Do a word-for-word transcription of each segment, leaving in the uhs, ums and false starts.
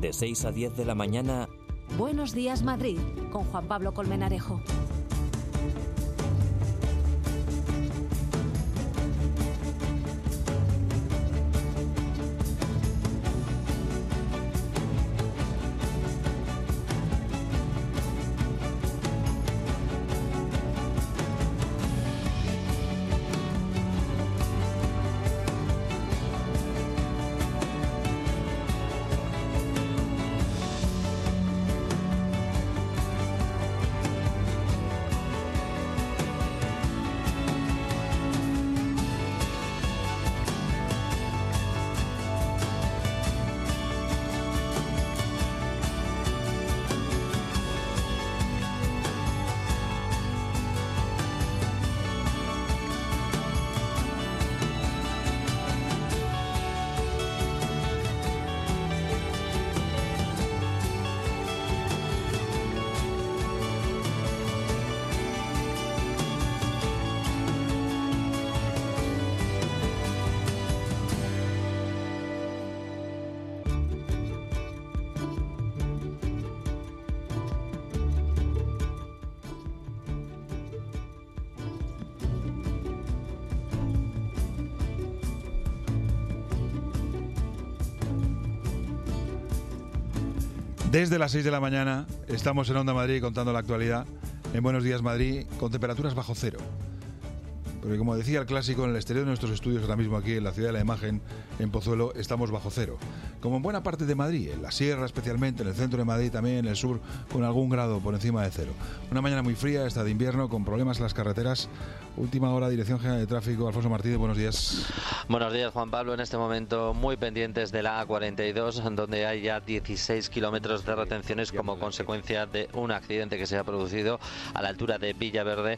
De seis a diez de la mañana. Buenos días, Madrid, con Juan Pablo Colmenarejo. Desde las seis de la mañana estamos en Onda Madrid contando la actualidad en Buenos Días Madrid con temperaturas bajo cero. Porque como decía el clásico, en el exterior de nuestros estudios, ahora mismo aquí en la Ciudad de la Imagen, en Pozuelo, estamos bajo cero. Como en buena parte de Madrid, en la sierra especialmente, en el centro de Madrid también, en el sur, con algún grado por encima de cero. Una mañana muy fría, esta de invierno, con problemas en las carreteras. Última hora, Dirección General de Tráfico. Alfonso Martínez, buenos días. Buenos días, Juan Pablo. En este momento muy pendientes de la A cuarenta y dos, donde hay ya dieciséis kilómetros de retenciones como consecuencia de un accidente que se ha producido a la altura de Villaverde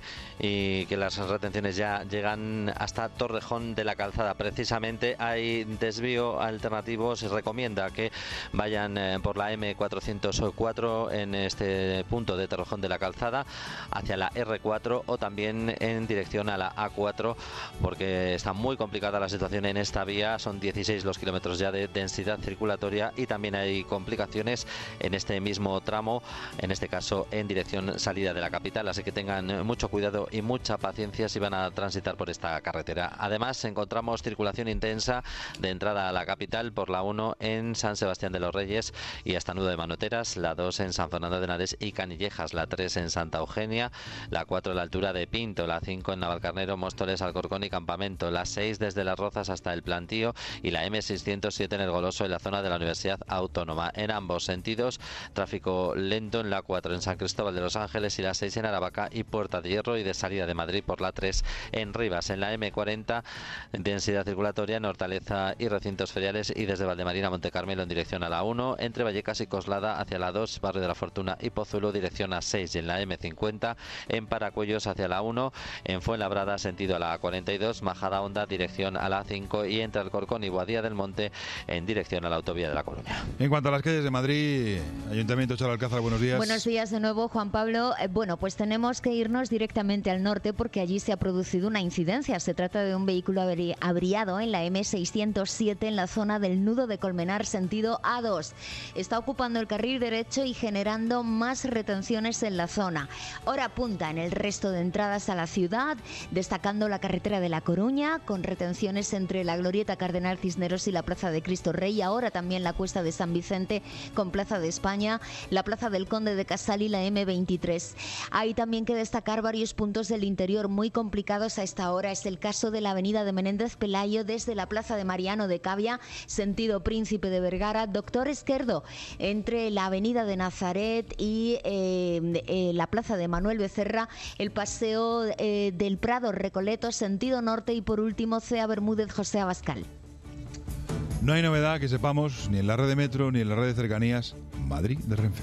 y que las retenciones ya llegan hasta Torrejón de la Calzada. Precisamente hay desvío alternativo. Se recomienda que vayan eh, por la eme cuatrocientos cuatro en este punto de Torrejón de la Calzada hacia la erre cuatro o también en dirección a la a cuatro, porque está muy complicada la situación en esta vía. Son dieciséis los kilómetros ya de densidad circulatoria y también hay complicaciones en este mismo tramo, en este caso en dirección salida de la capital, así que tengan mucho cuidado y mucha paciencia si van a transitar por esta carretera. Además encontramos circulación intensa de entrada a la capital por la uno en San Sebastián de los Reyes y hasta Nudo de Manoteras, la dos en San Fernando de Henares y Canillejas, la tres en Santa Eugenia, la cuatro a la altura de Pinto, la cinco en Navalcarnero, Móstoles, Alcorcón y Campamento, la seis desde Las Rozas hasta El Plantío y la eme seiscientos siete en El Goloso, en la zona de la Universidad Autónoma. En ambos sentidos, tráfico lento en la cuatro en San Cristóbal de los Ángeles y la seis en Aravaca y Puerta de Hierro, y de salida de Madrid por la tres en Rivas. En la eme cuarenta, densidad circulatoria en Hortaleza y recintos feriales, y desde Valdemarina a Montecarmelo en dirección a la uno, entre Vallecas y Coslada hacia la dos, Barrio de la Fortuna y Pozuelo dirección a seis, y en la eme cincuenta en Paracuellos hacia la uno, en Fuenlabrada sentido a la a cuarenta y dos, Majadahonda dirección a la a cinco y entre Alcorcón y Boadilla del Monte en dirección a la autovía de La Coruña. En cuanto a las calles de Madrid, Ayuntamiento Charo Alcázar, buenos días. Buenos días de nuevo, Juan Pablo. Eh, bueno, pues tenemos que irnos directamente al norte porque allí se ha producido una incidencia. Se trata de un vehículo averi- averiado en la eme seiscientos siete en la zona del Nudo de Colmenar sentido a dos. Está ocupando el carril derecho y generando más retenciones en la zona. Hora punta en el resto de entradas a la ciudad, destacando la carretera de La Coruña, con retenciones entre la Glorieta Cardenal Cisneros y la Plaza de Cristo Rey. Ahora también la Cuesta de San Vicente con Plaza de España, la Plaza del Conde de Casal y la eme veintitrés. Hay también que destacar varios puntos del interior muy complicados a esta hora. Es el caso de la avenida de Menéndez Pelayo desde la Plaza de Mariano de Cavia, sentido Príncipe de Vergara, Doctor Esquerdo, entre la avenida de Nazaret y eh, eh, la Plaza de Manuel Becerra, el paseo eh, del Prado Recoleto, sentido norte, y por último Cea Bermúdez José Abascal. No hay novedad que sepamos ni en la red de metro ni en la red de cercanías Madrid de Renfe.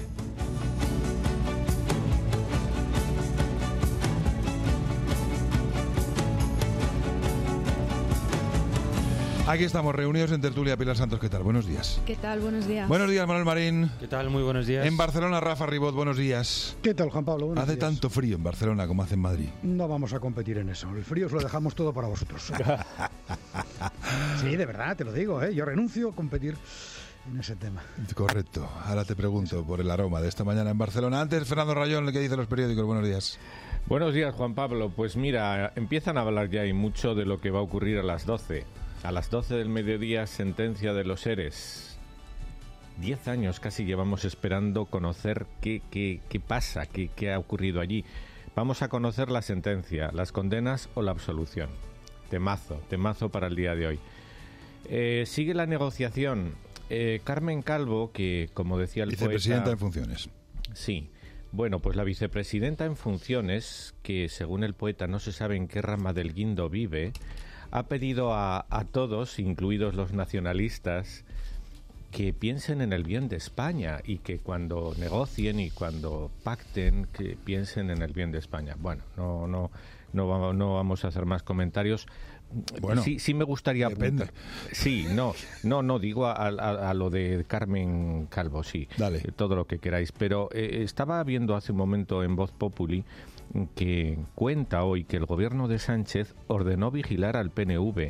Aquí estamos reunidos en tertulia. Pilar Santos, ¿qué tal? Buenos días. ¿Qué tal? Buenos días. Buenos días, Manuel Marín. ¿Qué tal? Muy buenos días. En Barcelona, Rafa Ribot, buenos días. ¿Qué tal, Juan Pablo? Buenos Hace días. tanto frío en Barcelona como hace en Madrid. No vamos a competir en eso. El frío os lo dejamos todo para vosotros. Sí, de verdad, te lo digo, ¿eh? Yo renuncio a competir en ese tema. Correcto. Ahora te pregunto por el aroma de esta mañana en Barcelona. Antes, Fernando Rayón, ¿qué dicen los periódicos? Buenos días. Buenos días, Juan Pablo. Pues mira, empiezan a hablar ya y mucho de lo que va a ocurrir a las doce. A las doce del mediodía, sentencia de los ERES. Diez años casi llevamos esperando conocer qué, qué, qué pasa, qué, qué ha ocurrido allí. Vamos a conocer la sentencia, las condenas o la absolución. Temazo, temazo para el día de hoy. Eh, sigue la negociación. Eh, Carmen Calvo, que como decía el poeta... Vicepresidenta en funciones. Sí. Bueno, pues la vicepresidenta en funciones, que según el poeta no se sabe en qué rama del guindo vive, ha pedido a, a todos, incluidos los nacionalistas, que piensen en el bien de España y que cuando negocien y cuando pacten, que piensen en el bien de España. Bueno, no no no vamos, no vamos a hacer más comentarios. Bueno, sí, sí me gustaría depende. apuntar. Sí, no, no, no digo a, a, a lo de Carmen Calvo, sí, Dale. eh, todo lo que queráis. Pero eh, estaba viendo hace un momento en Voz Populi que cuenta hoy que el gobierno de Sánchez ordenó vigilar al P N V.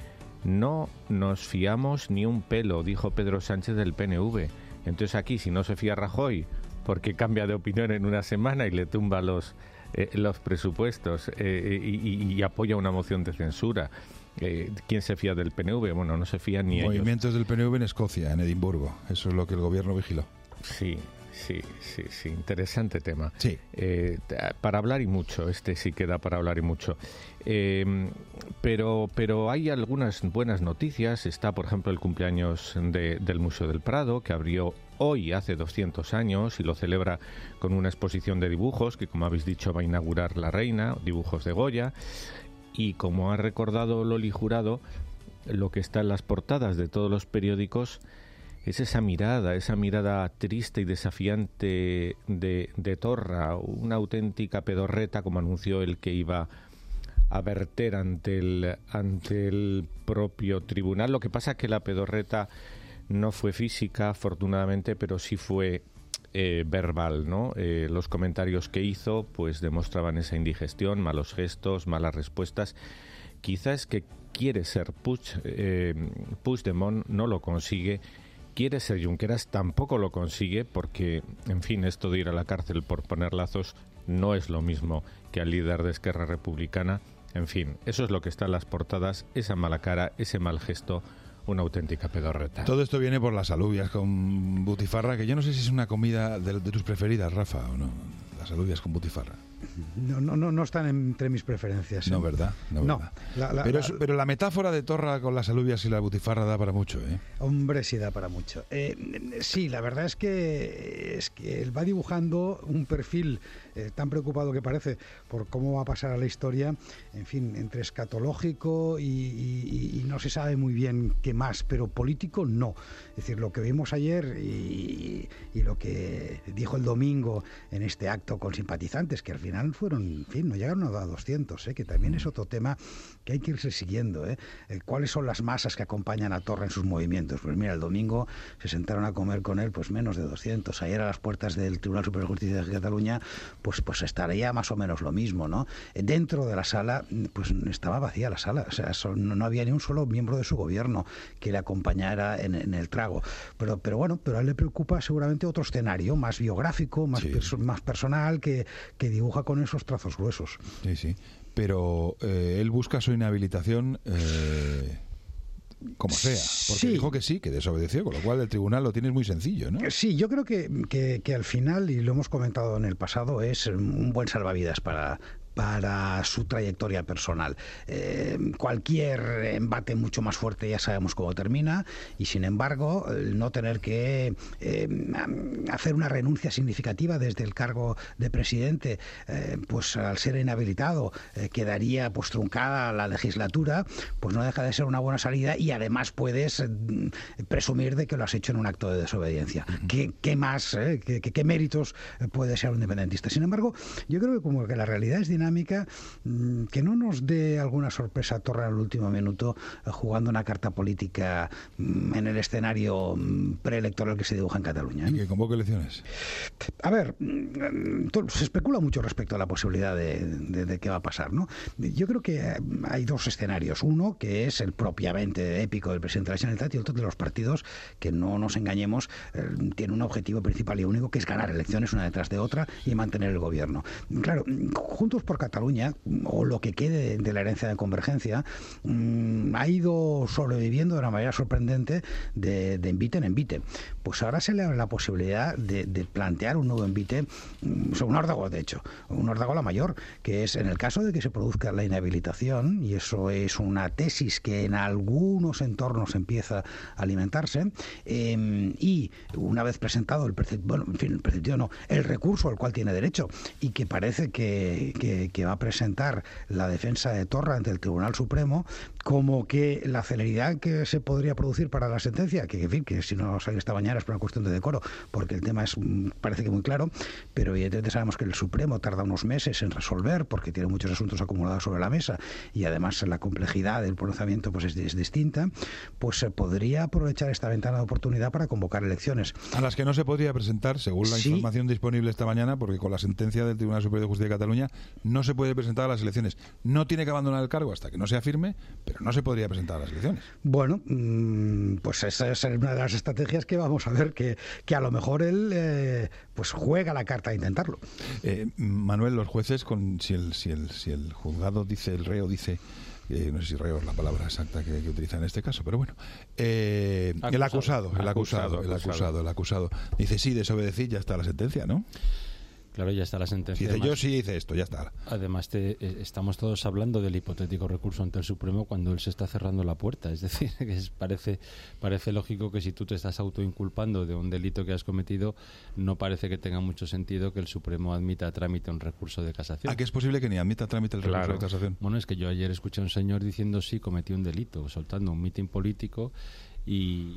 No nos fiamos ni un pelo, dijo Pedro Sánchez del P N V. Entonces aquí, si no se fía Rajoy, porque cambia de opinión en una semana y le tumba los, eh, los presupuestos eh, y, y apoya una moción de censura, eh, ¿quién se fía del P N V? Bueno, no se fían ni ellos. Movimientos del P N V en Escocia, en Edimburgo. Eso es lo que el gobierno vigiló. Sí, sí, sí, sí, interesante tema. Sí. Eh, para hablar y mucho, este sí queda para hablar y mucho. Eh, pero, pero hay algunas buenas noticias. Está, por ejemplo, el cumpleaños de, del Museo del Prado, que abrió hoy hace doscientos años y lo celebra con una exposición de dibujos que, como habéis dicho, va a inaugurar la Reina, dibujos de Goya. Y como ha recordado Loli Jurado, lo que está en las portadas de todos los periódicos es esa mirada, esa mirada triste y desafiante de, de Torra, una auténtica pedorreta, como anunció el que iba a verter ante el, ante el propio tribunal. Lo que pasa es que la pedorreta no fue física, afortunadamente, pero sí fue eh, verbal, ¿no? Eh, los comentarios que hizo pues demostraban esa indigestión, malos gestos, malas respuestas. Quizás que quiere ser Puig, eh, Puigdemont, no lo consigue. Quiere ser Junqueras, tampoco lo consigue, porque, en fin, esto de ir a la cárcel por poner lazos no es lo mismo que al líder de Esquerra Republicana. En fin, eso es lo que está en las portadas, esa mala cara, ese mal gesto, una auténtica pedorreta. Todo esto viene por las alubias con butifarra, que yo no sé si es una comida de, de tus preferidas, Rafa, o no. Las alubias con butifarra. No, no, no, no están entre mis preferencias. ¿eh? No, ¿verdad? No, no ¿verdad? La, la, pero, la, es, pero la metáfora de Torra con las alubias y la butifarra da para mucho, ¿eh? Hombre, sí da para mucho. Eh, sí, la verdad es que, es que él va dibujando un perfil eh, tan preocupado que parece por cómo va a pasar a la historia, en fin, entre escatológico y, y, y no se sabe muy bien qué más, pero político no. Es decir, lo que vimos ayer y, y lo que dijo el domingo en este acto con simpatizantes, que al final fueron, en fin, no llegaron a doscientos, ¿eh? Que también es otro tema que hay que irse siguiendo, ¿eh? ¿Cuáles son las masas que acompañan a Torra en sus movimientos? Pues mira, el domingo se sentaron a comer con él pues menos de doscientos. Ayer a las puertas del Tribunal Superior de Justicia de Cataluña pues, pues estaría más o menos lo mismo, ¿no? Dentro de la sala pues estaba vacía la sala, o sea, son, no había ni un solo miembro de su gobierno que le acompañara en, en el trago. Pero, pero bueno, pero a él le preocupa seguramente otro escenario más biográfico, más, sí. perso- más personal, que, que dibuja con esos trazos gruesos. Sí, sí. Pero eh, él busca su inhabilitación eh, como sea, porque sí. dijo que sí, que desobedeció, con lo cual el tribunal lo tienes muy sencillo, ¿no? Sí, yo creo que, que, que al final, y lo hemos comentado en el pasado, es un buen salvavidas para... para su trayectoria personal. Eh, cualquier embate mucho más fuerte ya sabemos cómo termina, y sin embargo el no tener que eh, hacer una renuncia significativa desde el cargo de presidente, eh, pues al ser inhabilitado eh, quedaría pues truncada la legislatura, pues no deja de ser una buena salida, y además puedes eh, presumir de que lo has hecho en un acto de desobediencia. Uh-huh. ¿Qué, qué más, eh? ¿Qué, qué, qué méritos puede ser un independentista? Sin embargo, yo creo que como que la realidad es dinámica, mmm, que no nos dé alguna sorpresa Torra en el último minuto eh, jugando una carta política mmm, en el escenario mmm, preelectoral que se dibuja en Cataluña. ¿eh? ¿Y que convoque elecciones? A ver, mmm, se especula mucho respecto a la posibilidad de, de, de qué va a pasar, ¿no? Yo creo que hay dos escenarios. Uno, que es el propiamente épico del presidente de la Generalitat, y otro de los partidos que, no nos engañemos, eh, tiene un objetivo principal y único, que es ganar elecciones una detrás de otra y mantener el gobierno. Claro, Juntos por Cataluña, o lo que quede de la herencia de Convergencia, mmm, ha ido sobreviviendo de una manera sorprendente de, de envite en envite. Pues ahora se le abre la posibilidad de, de plantear un nuevo envite, mmm, un órdago, de hecho, un órdago a la mayor, que es en el caso de que se produzca la inhabilitación, y eso es una tesis que en algunos entornos empieza a alimentarse, eh, y una vez presentado el preceptivo, bueno, en fin, el preceptivo no, el recurso al cual tiene derecho, y que parece que, que, que va a presentar la defensa de Torra ante el Tribunal Supremo, como que la celeridad que se podría producir para la sentencia, que en fin, que si no sale esta mañana es por una cuestión de decoro, porque el tema es parece que muy claro, pero evidentemente sabemos que el Supremo tarda unos meses en resolver, porque tiene muchos asuntos acumulados sobre la mesa, y además la complejidad del pronunciamiento pues es, es distinta, pues se podría aprovechar esta ventana de oportunidad para convocar elecciones. A las que no se podría presentar, según la sí. información disponible esta mañana, porque con la sentencia del Tribunal Superior de Justicia de Cataluña no se puede presentar a las elecciones. No tiene que abandonar el cargo hasta que no sea firme, pero no se podría presentar a las elecciones. Bueno, mmm, pues esa es una de las estrategias que vamos a ver, que, que a lo mejor él eh, pues juega la carta a intentarlo. Eh, Manuel, los jueces, con si el, si el, si el juzgado dice, el reo dice, eh, no sé si reo es la palabra exacta que, que utiliza en este caso, pero bueno, eh, acusado, el acusado, el acusado, acusado, el acusado, el acusado, dice sí, desobedecí, ya está la sentencia, ¿no? Claro, ya está la sentencia. Si dice además, yo sí hice esto, ya está. Además, te, eh, estamos todos hablando del hipotético recurso ante el Supremo cuando él se está cerrando la puerta. Es decir, que es, parece, parece lógico que si tú te estás autoinculpando de un delito que has cometido, no parece que tenga mucho sentido que el Supremo admita a trámite un recurso de casación. ¿A qué es posible que ni admita a trámite el recurso claro. de casación? Bueno, es que yo ayer escuché a un señor diciendo sí, cometí un delito, soltando un mitin político. Y,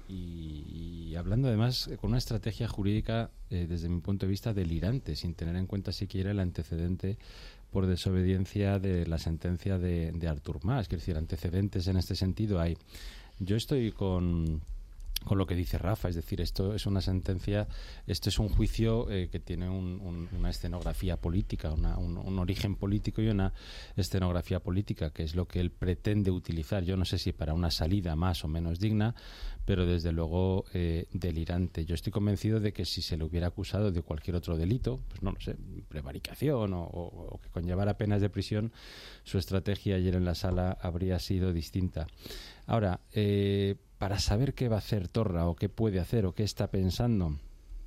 y, y hablando además con una estrategia jurídica eh, desde mi punto de vista delirante, sin tener en cuenta siquiera el antecedente por desobediencia de la sentencia de, de Artur Mas. Es decir, antecedentes en este sentido hay. Yo estoy con con lo que dice Rafa, es decir, esto es una sentencia, esto es un juicio eh, que tiene un, un, una escenografía política, una, un, un origen político y una escenografía política, que es lo que él pretende utilizar. Yo no sé si para una salida más o menos digna, pero desde luego eh, delirante. Yo estoy convencido de que si se le hubiera acusado de cualquier otro delito, pues no lo sé, prevaricación o, o, o que conllevara penas de prisión, su estrategia ayer en la sala habría sido distinta. Ahora, eh, para saber qué va a hacer Torra o qué puede hacer o qué está pensando,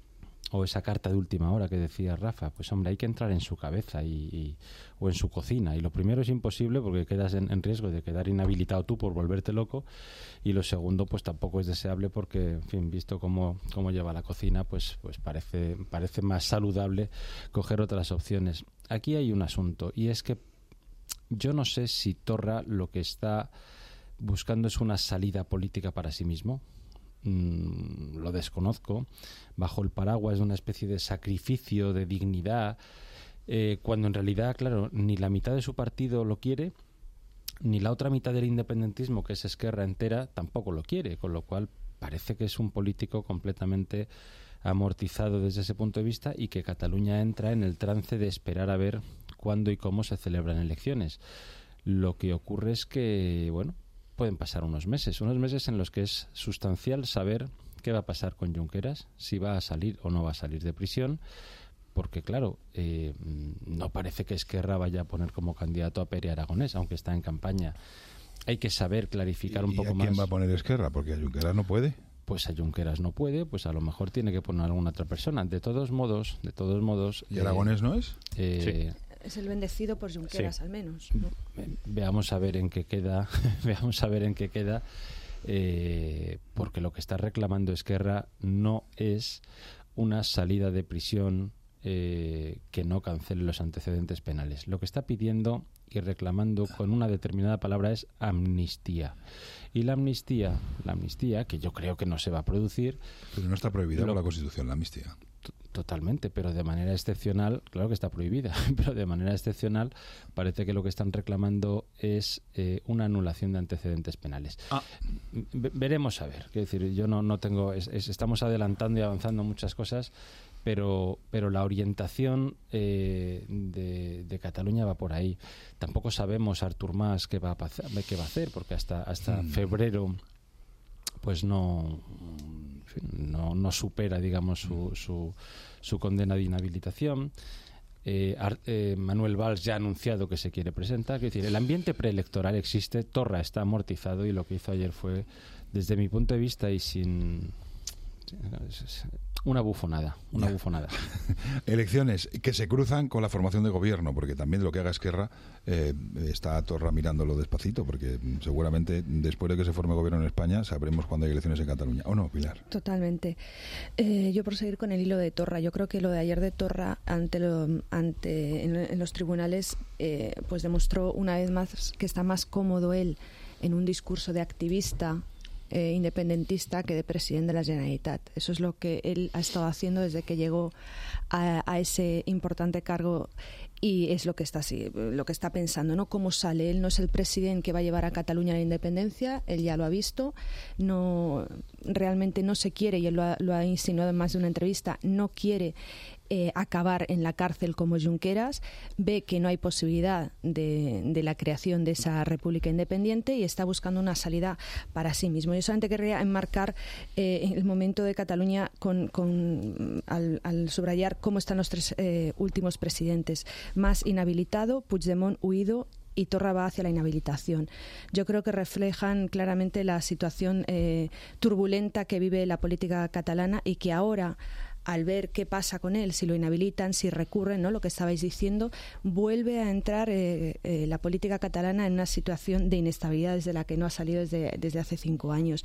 o esa carta de última hora que decía Rafa, pues hombre, hay que entrar en su cabeza y, y, o en su cocina. Y lo primero es imposible porque quedas en, en riesgo de quedar inhabilitado tú por volverte loco, y lo segundo pues tampoco es deseable porque, en fin, visto cómo, cómo lleva la cocina, pues, pues parece, parece más saludable coger otras opciones. Aquí hay un asunto, y es que yo no sé si Torra lo que está buscando es una salida política para sí mismo. Mm, lo desconozco, bajo el paraguas de una especie de sacrificio de dignidad, eh, cuando en realidad, claro, ni la mitad de su partido lo quiere, ni la otra mitad del independentismo, que es Esquerra entera, tampoco lo quiere, con lo cual parece que es un político completamente amortizado desde ese punto de vista, y que Cataluña entra en el trance de esperar a ver cuándo y cómo se celebran elecciones. Lo que ocurre es que, bueno, pueden pasar unos meses, unos meses en los que es sustancial saber qué va a pasar con Junqueras, si va a salir o no va a salir de prisión, porque claro, eh, no parece que Esquerra vaya a poner como candidato a Pere Aragonés, aunque está en campaña. Hay que saber clarificar un poco más. ¿Y a quién va a poner Esquerra? Porque a Junqueras no puede. Pues a Junqueras no puede, pues a lo mejor tiene que poner a alguna otra persona. De todos modos, de todos modos... ¿Y Aragonés eh, no es? Eh, sí. Es el bendecido por Junqueras, sí. Al menos, ¿no? Veamos a ver en qué queda, veamos a ver en qué queda, eh, porque lo que está reclamando Esquerra no es una salida de prisión eh, que no cancele los antecedentes penales. Lo que está pidiendo y reclamando con una determinada palabra es amnistía. Y la amnistía, la amnistía, que yo creo que no se va a producir... Pero no está prohibida por la Constitución la amnistía. Totalmente, pero de manera excepcional, claro que está prohibida, pero de manera excepcional parece que lo que están reclamando es eh, una anulación de antecedentes penales. Ah. Veremos a ver, quiero decir, yo no, no tengo, es, es, estamos adelantando y avanzando muchas cosas, pero pero la orientación eh, de, de Cataluña va por ahí. Tampoco sabemos Artur Mas qué va a, qué va a hacer, porque hasta, hasta mm. febrero pues no, no, no supera, digamos, su, su, su condena de inhabilitación. Eh, Ar, eh, Manuel Valls ya ha anunciado que se quiere presentar. Es decir, el ambiente preelectoral existe, Torra está amortizado y lo que hizo ayer fue, desde mi punto de vista y sin... una bufonada, una bufonada. Elecciones que se cruzan con la formación de gobierno, porque también lo que haga Esquerra eh, está Torra mirándolo despacito, porque seguramente después de que se forme gobierno en España sabremos cuándo hay elecciones en Cataluña. ¿O no, Pilar? Totalmente. Eh, yo por seguir con el hilo de Torra, yo creo que lo de ayer de Torra ante, lo, ante en, en los tribunales eh, pues demostró una vez más que está más cómodo él en un discurso de activista Eh, independentista que de presidente de la Generalitat. Eso es lo que él ha estado haciendo desde que llegó a, a ese importante cargo y es lo que está así, lo que está pensando, ¿no? Cómo sale. Él no es el presidente que va a llevar a Cataluña a la independencia, él ya lo ha visto, no realmente no se quiere, y él lo ha, lo ha insinuado en más de una entrevista, no quiere Eh, acabar en la cárcel como Junqueras, ve que no hay posibilidad de, de la creación de esa república independiente y está buscando una salida para sí mismo. Yo solamente querría enmarcar eh, el momento de Cataluña con, con al, al subrayar cómo están los tres eh, últimos presidentes. Mas inhabilitado, Puigdemont huido y Torra va hacia la inhabilitación. Yo creo que reflejan claramente la situación eh, turbulenta que vive la política catalana y que ahora, al ver qué pasa con él, si lo inhabilitan, si recurren, ¿no? Lo que estabais diciendo, vuelve a entrar eh, eh, la política catalana en una situación de inestabilidad desde la que no ha salido desde, desde hace cinco años.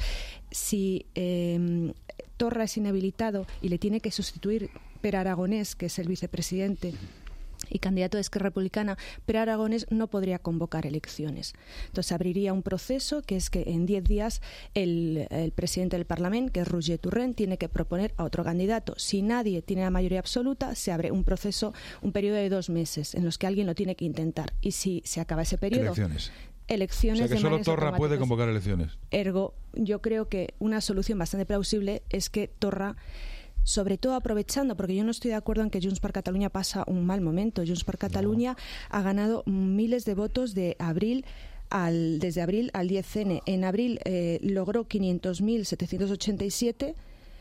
Si eh, Torra es inhabilitado y le tiene que sustituir Pere Aragonés, que es el vicepresidente y candidato de Esquerra Republicana, Pere Aragonés no podría convocar elecciones. Entonces abriría un proceso que es que en diez días el, el presidente del Parlamento, que es Roger Torrent, tiene que proponer a otro candidato. Si nadie tiene la mayoría absoluta, se abre un proceso, un periodo de dos meses en los que alguien lo tiene que intentar. Y si se acaba ese periodo... Elecciones. Elecciones. O sea que solo Torra puede convocar elecciones. Ergo, yo creo que una solución bastante plausible es que Torra, sobre todo aprovechando, porque yo no estoy de acuerdo en que Junts per Catalunya pasa un mal momento. Junts per Catalunya no. ha ganado miles de votos de abril al, desde abril al diez ene. En abril eh, logró quinientos mil setecientos ochenta y siete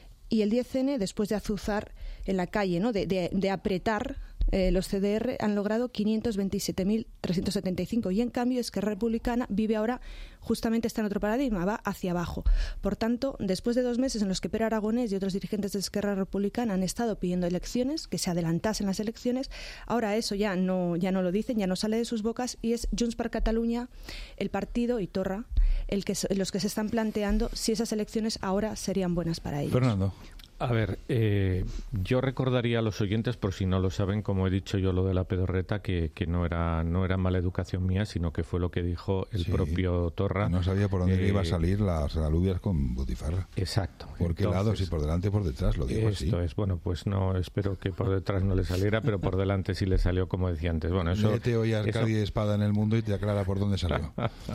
y el diez ene, después de azuzar en la calle, ¿no? de, de, de apretar eh, los ce de erre, han logrado quinientos veintisiete mil trescientos setenta y cinco, y en cambio Esquerra Republicana vive ahora, justamente está en otro paradigma, va hacia abajo. Por tanto, después de dos meses en los que Pere Aragonés y otros dirigentes de Esquerra Republicana han estado pidiendo elecciones, que se adelantasen las elecciones, ahora eso ya no, ya no lo dicen, ya no sale de sus bocas, y es Junts per Catalunya, el partido y Torra, el que, los que se están planteando si esas elecciones ahora serían buenas para ellos. Fernando. A ver, eh, yo recordaría a los oyentes, por si no lo saben, como he dicho yo lo de la pedorreta, que, que no era no era mala educación mía, sino que fue lo que dijo el sí, propio Torra. No sabía por dónde eh, iba a salir las alubias con butifarra. Exacto. ¿Por qué lado? Si por delante o por detrás, lo digo así. Esto es, bueno, pues no, espero que por detrás no le saliera, pero por delante sí le salió, como decía antes. Bueno, eso... Léete hoy Arcadia y Espada en el Mundo y te aclara por dónde salió.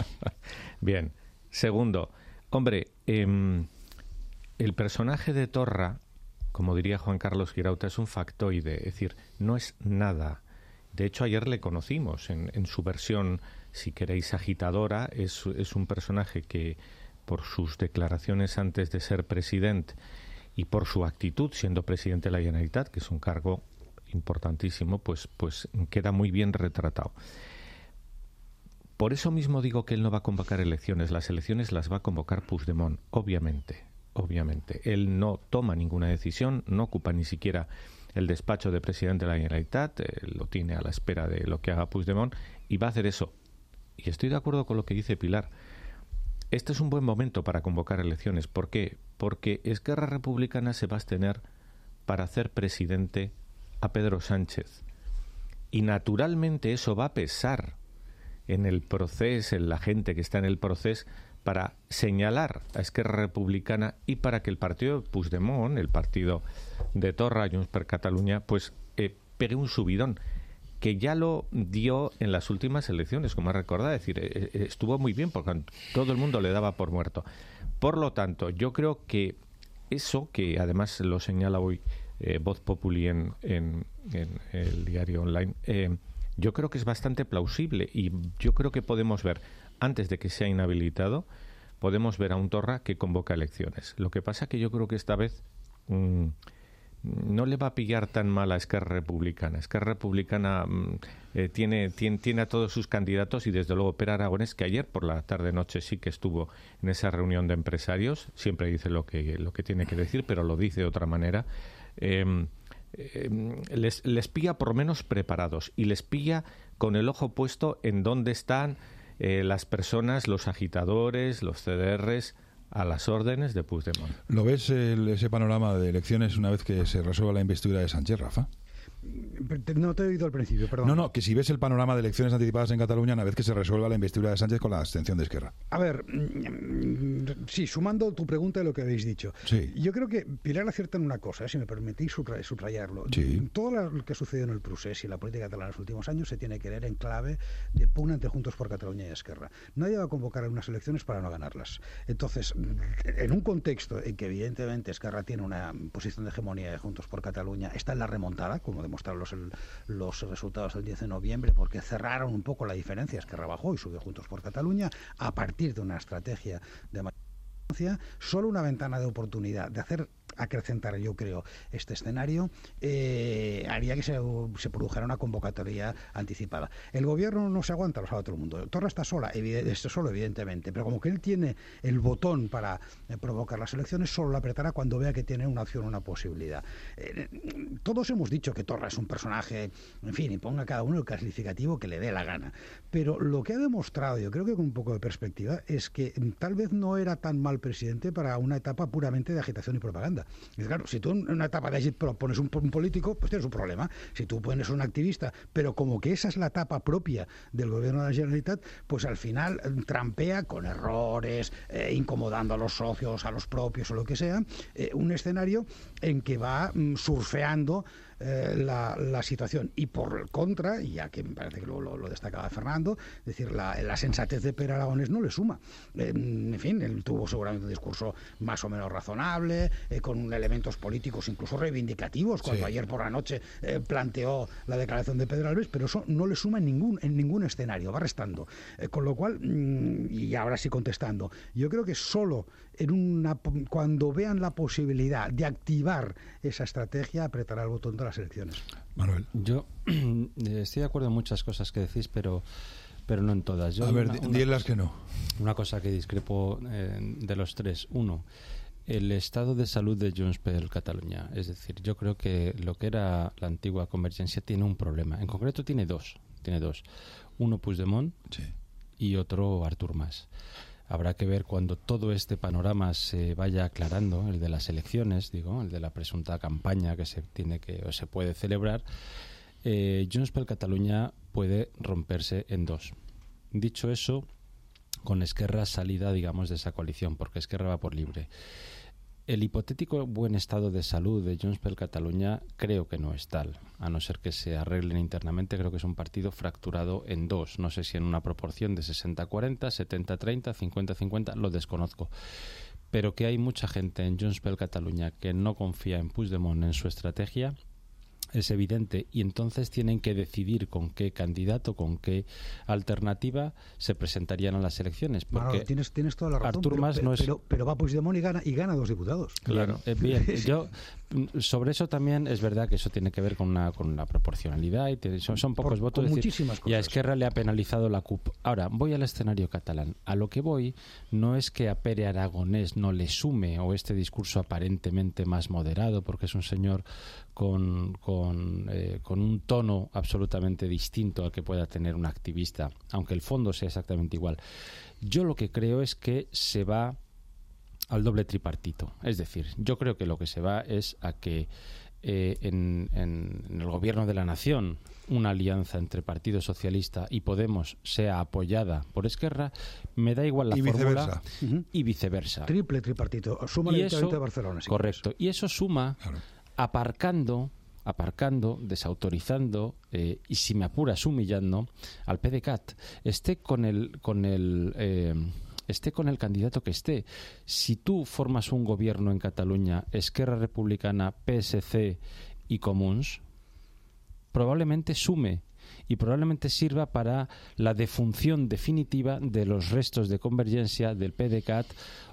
Bien. Segundo, hombre, eh, el personaje de Torra, como diría Juan Carlos Girauta, es un factoide, es decir, no es nada. De hecho, ayer le conocimos en, en su versión, si queréis, agitadora. Es, es un personaje que, por sus declaraciones antes de ser presidente y por su actitud siendo presidente de la Generalitat, que es un cargo importantísimo, pues, pues queda muy bien retratado. Por eso mismo digo que él no va a convocar elecciones. Las elecciones las va a convocar Puigdemont, obviamente. Obviamente, él no toma ninguna decisión, no ocupa ni siquiera el despacho de presidente de la Generalitat, eh, lo tiene a la espera de lo que haga Puigdemont y va a hacer eso. Y estoy de acuerdo con lo que dice Pilar. Este es un buen momento para convocar elecciones. ¿Por qué? Porque Esquerra Republicana se va a abstener para hacer presidente a Pedro Sánchez. Y naturalmente eso va a pesar en el proceso, en la gente que está en el proceso, para señalar a Esquerra Republicana y para que el partido de Puigdemont, el partido de Torra, Junts per Catalunya, pues eh, pegue un subidón, que ya lo dio en las últimas elecciones, como ha recordado, es decir, eh, estuvo muy bien porque todo el mundo le daba por muerto. Por lo tanto, yo creo que eso, que además lo señala hoy eh, Voz Populi en, en, en el diario online, eh, yo creo que es bastante plausible y yo creo que podemos ver, antes de que sea inhabilitado, podemos ver a un Torra que convoca elecciones. Lo que pasa que yo creo que esta vez mmm, no le va a pillar tan mal a Esquerra Republicana. Esquerra Republicana mmm, eh, tiene, tiene, tiene a todos sus candidatos y desde luego Pere Aragonés, que ayer por la tarde-noche sí que estuvo en esa reunión de empresarios, siempre dice lo que, lo que tiene que decir, pero lo dice de otra manera, eh, eh, les, les pilla por lo menos preparados y les pilla con el ojo puesto en dónde están eh, las personas, los agitadores, los C D Rs, a las órdenes de Puigdemont. ¿Lo ves el, ese panorama de elecciones una vez que se resuelva la investidura de Sánchez, Rafa? No te he oído al principio, perdón. No, no, que si ves el panorama de elecciones anticipadas en Cataluña una vez que se resuelva la investidura de Sánchez con la abstención de Esquerra. A ver, sí, sumando tu pregunta de lo que habéis dicho. Sí. Yo creo que Pilar acierta en una cosa, si me permitís subrayarlo. Sí. Todo lo que ha sucedido en el procés y la política catalana en los últimos años se tiene que leer en clave de pugna entre Juntos por Cataluña y Esquerra. Nadie va a convocar unas elecciones para no ganarlas. Entonces, en un contexto en que evidentemente Esquerra tiene una posición de hegemonía de Juntos por Cataluña, está en la remontada, como demostraron los, los resultados del diez de noviembre, porque cerraron un poco la diferencia, Esquerra bajó y subió Juntos por Cataluña a partir de una estrategia de mayoría, solo una ventana de oportunidad de hacer acrecentar, yo creo, este escenario, eh, haría que se, se produjera una convocatoria anticipada. El gobierno no se aguanta, lo sabe todo el mundo. Torra está sola, está solo, evidentemente, pero como que él tiene el botón para eh, provocar las elecciones, solo lo apretará cuando vea que tiene una opción, una posibilidad. Eh, todos hemos dicho que Torra es un personaje, en fin, y ponga cada uno el calificativo que le dé la gana. Pero lo que ha demostrado, yo creo que con un poco de perspectiva, es que tal vez no era tan mal presidente para una etapa puramente de agitación y propaganda. Y claro, si tú en una etapa de agit pones un, un político, pues tienes un problema. Si tú pones un activista, pero como que esa es la etapa propia del gobierno de la Generalitat, pues al final eh, trampea con errores, eh, incomodando a los socios, a los propios o lo que sea, eh, un escenario en que va mm, surfeando Eh, la, la situación. Y por contra, y ya que me parece que lo, lo, lo destacaba Fernando, es decir, la, la sensatez de Pere Aragonés no le suma. Eh, en fin, él tuvo seguramente un discurso más o menos razonable, eh, con elementos políticos incluso reivindicativos, cuando sí. ayer por la noche eh, planteó la declaración de Pedro Alves, pero eso no le suma en ningún, en ningún escenario, va restando. Eh, con lo cual, mmm, y ahora sí contestando, yo creo que solo en una, cuando vean la posibilidad de activar esa estrategia, apretará el botón de las elecciones. Manuel. Yo estoy de acuerdo en muchas cosas que decís, pero pero no en todas. Yo a ver, una, di las que no. Una cosa que discrepo eh, de los tres. Uno, el estado de salud de Junts per Catalunya. Es decir, yo creo que lo que era la antigua Convergencia tiene un problema. En concreto tiene dos. Tiene dos. Uno Puigdemont sí. y otro Artur Mas. Habrá que ver cuando todo este panorama se vaya aclarando, el de las elecciones, digo, el de la presunta campaña que se tiene que o se puede celebrar, eh, Junts per Catalunya puede romperse en dos. Dicho eso, con Esquerra salida, digamos, de esa coalición, porque Esquerra va por libre. El hipotético buen estado de salud de Junts per Catalunya creo que no es tal, a no ser que se arreglen internamente. Creo que es un partido fracturado en dos, no sé si en una proporción de sesenta cuarenta, setenta treinta, cincuenta cincuenta, lo desconozco, pero que hay mucha gente en Junts per Catalunya que no confía en Puigdemont, en su estrategia, es evidente, y entonces tienen que decidir con qué candidato, con qué alternativa se presentarían a las elecciones. Porque Manolo, tienes, tienes toda la razón, Artur pero, Mas pero, no es... pero, pero va Puigdemont y gana, y gana dos diputados. Claro, eh, bien, yo sobre eso también es verdad que eso tiene que ver con una con la proporcionalidad y tiene, son, son pocos Por, votos. Con decir, muchísimas cosas. Y a Esquerra le ha penalizado la C U P. Ahora, voy al escenario catalán. A lo que voy no es que a Pere Aragonés no le sume o este discurso aparentemente más moderado, porque es un señor con, con, eh, con un tono absolutamente distinto al que pueda tener un activista, aunque el fondo sea exactamente igual. Yo lo que creo es que se va al doble tripartito. Es decir, yo creo que lo que se va es a que eh, en, en, en el gobierno de la nación una alianza entre Partido Socialista y Podemos sea apoyada por Esquerra, me da igual la y fórmula, viceversa. y viceversa. Triple tripartito. Suma el Ayuntamiento de Barcelona. Si correcto. quieres. Y eso suma claro. aparcando, aparcando, desautorizando eh, y, si me apuras, humillando al PDeCAT, esté con el, con el eh, esté con el candidato que esté. Si tú formas un gobierno en Cataluña, Esquerra Republicana, P S C y Comuns, probablemente sume y probablemente sirva para la defunción definitiva de los restos de Convergencia, del PDeCAT,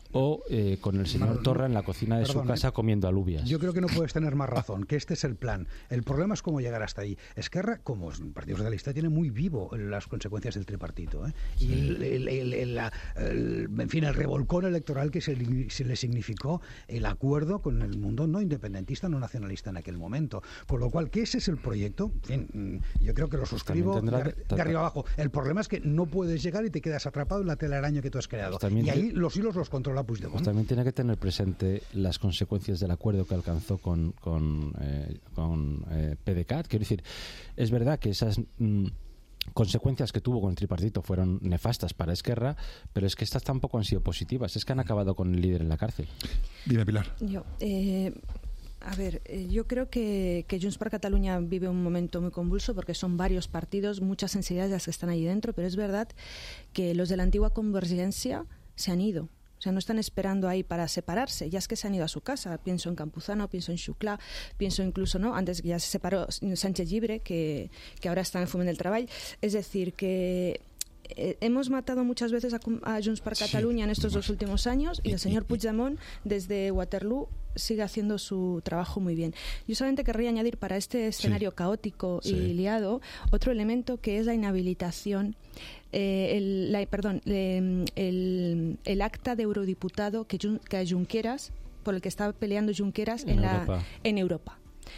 o eh, con el señor Torra en la cocina de Perdón, su casa comiendo alubias. Yo creo que no puedes tener más razón, que este es el plan. El problema es cómo llegar hasta ahí. Esquerra, como Partido Socialista, tiene muy vivo las consecuencias del tripartito. ¿eh? Sí. Y el, el, el, el, la, el, en fin, el revolcón electoral que se, se le significó el acuerdo con el mundo no independentista, no nacionalista en aquel momento. Con lo cual, que ese es el proyecto, en fin, yo creo que lo suscribo de, de arriba abajo. El problema es que no puedes llegar y te quedas atrapado en la telaraña que tú has creado. También y ahí te... los hilos los controla Puigdemont. Pues también tiene que tener presente las consecuencias del acuerdo que alcanzó con, con, eh, con eh, PDeCAT. Quiero decir, es verdad que esas mm, consecuencias que tuvo con el tripartito fueron nefastas para Esquerra, pero es que estas tampoco han sido positivas. Es que han acabado con el líder en la cárcel. Dime, Pilar. Yo, eh... A ver, yo creo que, que Junts per Catalunya vive un momento muy convulso porque son varios partidos, muchas sensibilidades las que están ahí dentro, pero es verdad que los de la antigua Convergencia se han ido. O sea, no están esperando ahí para separarse, ya es que se han ido a su casa. Pienso en Campuzano, pienso en Xuclà, pienso incluso, ¿no? Antes ya se separó Sánchez Llibre, que, que ahora está en Foment del Treball. Es decir, que Eh, hemos matado muchas veces a, a Junts per Catalunya sí, en estos dos últimos años y el señor Puigdemont desde Waterloo sigue haciendo su trabajo muy bien. Yo solamente querría añadir para este escenario sí. caótico sí. y liado otro elemento que es la inhabilitación eh, el, la, perdón eh, el, el acta de eurodiputado que, que Junqueras, por el que estaba peleando Junqueras en, en, la, Europa. en Europa.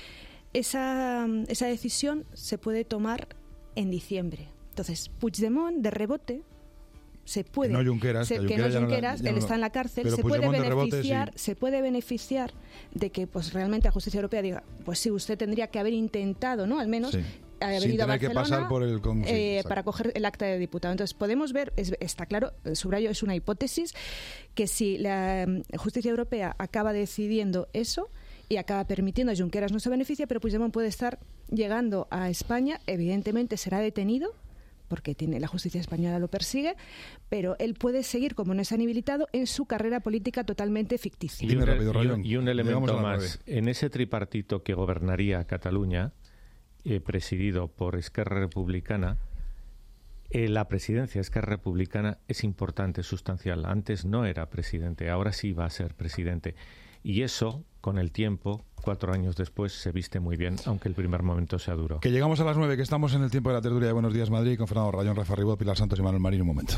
Esa, esa decisión se puede tomar en diciembre. Entonces, Puigdemont, de rebote, se puede... Que no Junqueras, se, que no Junqueras, no, él no, está en la cárcel, se puede, beneficiar, rebote, sí. se puede beneficiar de que pues realmente la justicia europea diga, pues sí, usted tendría que haber intentado, ¿no? Al menos... Sí. haber Sin ido a Barcelona que pasar por el con... eh, sí, para coger el acta de diputado. Entonces, podemos ver, es, está claro, el subrayo es una hipótesis, que si la justicia europea acaba decidiendo eso y acaba permitiendo a Junqueras no se beneficia, pero Puigdemont puede estar llegando a España, evidentemente será detenido, porque tiene la justicia española lo persigue, pero él puede seguir, como no es inhabilitado, en su carrera política totalmente ficticia. Y un, rápido, y un elemento más, en ese tripartito que gobernaría Cataluña, eh, presidido por Esquerra Republicana, eh, la presidencia de Esquerra Republicana es importante, sustancial. Antes no era presidente, ahora sí va a ser presidente. Y eso, con el tiempo, cuatro años después, se viste muy bien, aunque el primer momento sea duro. Que llegamos a las nueve, que estamos en el tiempo de la tertulia de Buenos Días Madrid, con Fernando Rayón, Rafa Ribot, Pilar Santos y Manuel Marín. Un momento.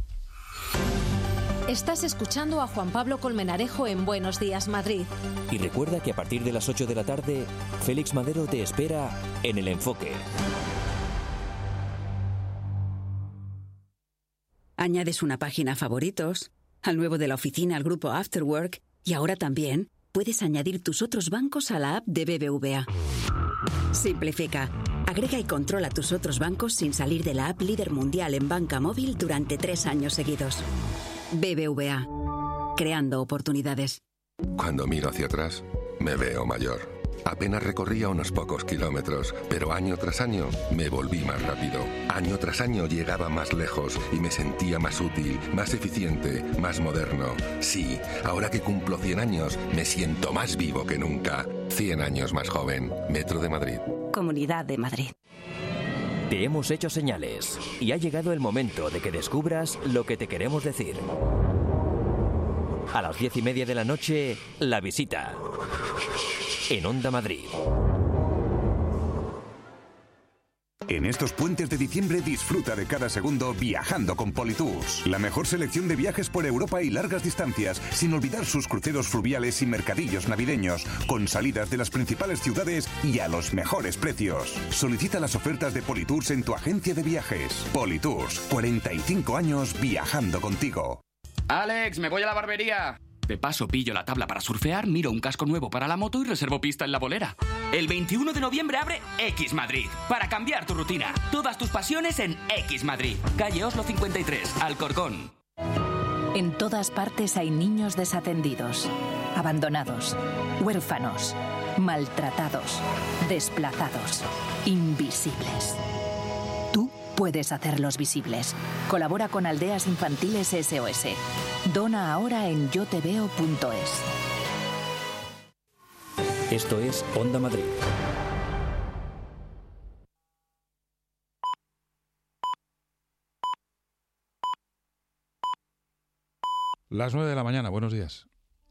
Estás escuchando a Juan Pablo Colmenarejo en Buenos Días Madrid. Y recuerda que a partir de las ocho de la tarde, Félix Madero te espera en El Enfoque. Añades una página a favoritos, al nuevo de la oficina, al grupo Afterwork, y ahora también puedes añadir tus otros bancos a la app de B B V A. Simplifica. Agrega y controla tus otros bancos sin salir de la app líder mundial en banca móvil durante tres años seguidos. B B V A. Creando oportunidades. Cuando miro hacia atrás, me veo mayor. Apenas recorría unos pocos kilómetros, pero año tras año me volví más rápido. Año tras año llegaba más lejos y me sentía más útil, más eficiente, más moderno. Sí, ahora que cumplo cien años, me siento más vivo que nunca. cien años más joven. Metro de Madrid. Comunidad de Madrid. Te hemos hecho señales y ha llegado el momento de que descubras lo que te queremos decir. A las diez y media de la noche, La Visita. En Onda Madrid. En estos puentes de diciembre disfruta de cada segundo viajando con Politours. La mejor selección de viajes por Europa y largas distancias, sin olvidar sus cruceros fluviales y mercadillos navideños, con salidas de las principales ciudades y a los mejores precios. Solicita las ofertas de Politours en tu agencia de viajes. Politours, cuarenta y cinco años viajando contigo. Alex, me voy a la barbería. De paso pillo la tabla para surfear, miro un casco nuevo para la moto y reservo pista en La Bolera. El veintiuno de noviembre abre X Madrid, para cambiar tu rutina. Todas tus pasiones en X Madrid. Calle Oslo cincuenta y tres, Alcorcón. En todas partes hay niños desatendidos, abandonados, huérfanos, maltratados, desplazados, invisibles. Tú puedes hacerlos visibles. Colabora con Aldeas Infantiles S O S. Dona ahora en yo te veo punto es. Esto es Onda Madrid. Las nueve de la mañana, buenos días.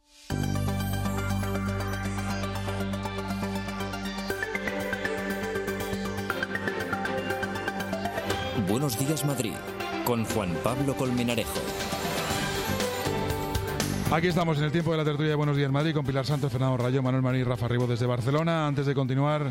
Buenos días Madrid, con Juan Pablo Colmenarejo. Aquí estamos en el tiempo de la tertulia de Buenos días Madrid con Pilar Santos, Fernando Rayo, Manuel Maní y Rafa Ribó desde Barcelona. Antes de continuar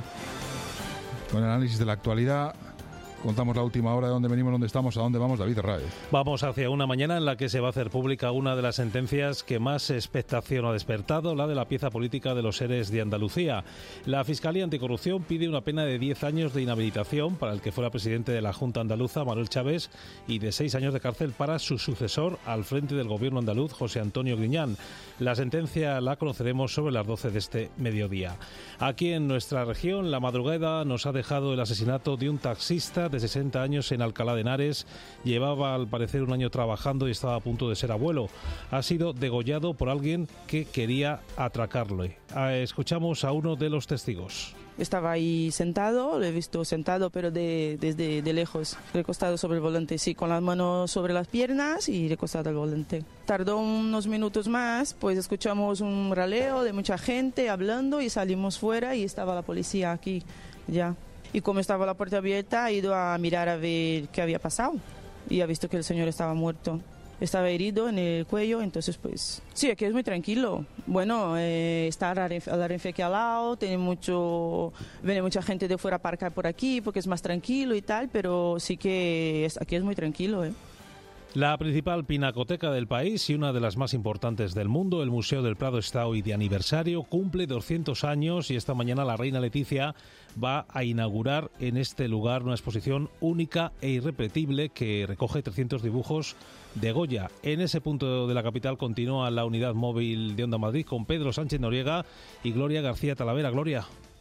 con el análisis de la actualidad, contamos la última hora de dónde venimos, dónde estamos, a dónde vamos. David Herráez. Vamos hacia una mañana en la que se va a hacer pública una de las sentencias que más expectación ha despertado, la de la pieza política de los seres de Andalucía. La Fiscalía Anticorrupción pide una pena de diez años de inhabilitación para el que fuera presidente de la Junta Andaluza, Manuel Chávez, y de seis años de cárcel para su sucesor al frente del gobierno andaluz, José Antonio Griñán. La sentencia la conoceremos sobre las doce de este mediodía. Aquí en nuestra región, la madrugada nos ha dejado el asesinato de un taxista de sesenta años en Alcalá de Henares. Llevaba al parecer un año trabajando y estaba a punto de ser abuelo. Ha sido degollado por alguien que quería atracarle. Escuchamos a uno de los testigos. Estaba ahí sentado, lo he visto sentado, pero de, desde de lejos, recostado sobre el volante, sí, con las manos sobre las piernas y recostado al volante. Tardó unos minutos más, pues escuchamos un raleo de mucha gente hablando y salimos fuera y estaba la policía aquí ya. Y como estaba la puerta abierta, ha ido a mirar a ver qué había pasado y ha visto que el señor estaba muerto. Estaba herido en el cuello, entonces pues sí, aquí es muy tranquilo. Bueno, eh, está la Renfe aquí al lado, tiene mucho, viene mucha gente de fuera a aparcar por aquí porque es más tranquilo y tal, pero sí que es, aquí es muy tranquilo, ¿eh? La principal pinacoteca del país y una de las más importantes del mundo, el Museo del Prado, está hoy de aniversario, cumple doscientos años y esta mañana la reina Leticia va a inaugurar en este lugar una exposición única e irrepetible que recoge trescientos dibujos de Goya. En ese punto de la capital continúa la unidad móvil de Onda Madrid con Pedro Sánchez Noriega y Gloria García Talavera. Gloria.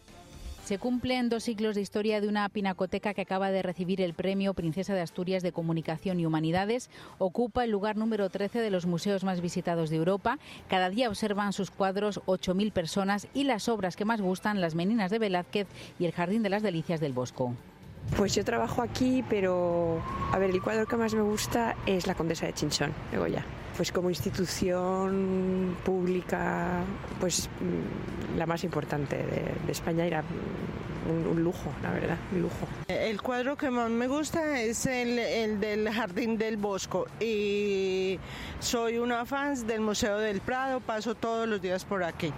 Se cumplen dos siglos de historia de una pinacoteca que acaba de recibir el premio Princesa de Asturias de Comunicación y Humanidades. Ocupa el lugar número trece de los museos más visitados de Europa. Cada día observan sus cuadros ocho mil personas y las obras que más gustan, Las Meninas de Velázquez y El Jardín de las Delicias del Bosco. Pues yo trabajo aquí, pero a ver, el cuadro que más me gusta es La Condesa de Chinchón, de Goya. Pues como institución pública, pues la más importante de, de España, era un, un lujo, la verdad, un lujo. El cuadro que más me gusta es el, el del Jardín del Bosco y soy una fan del Museo del Prado, paso todos los días por aquí.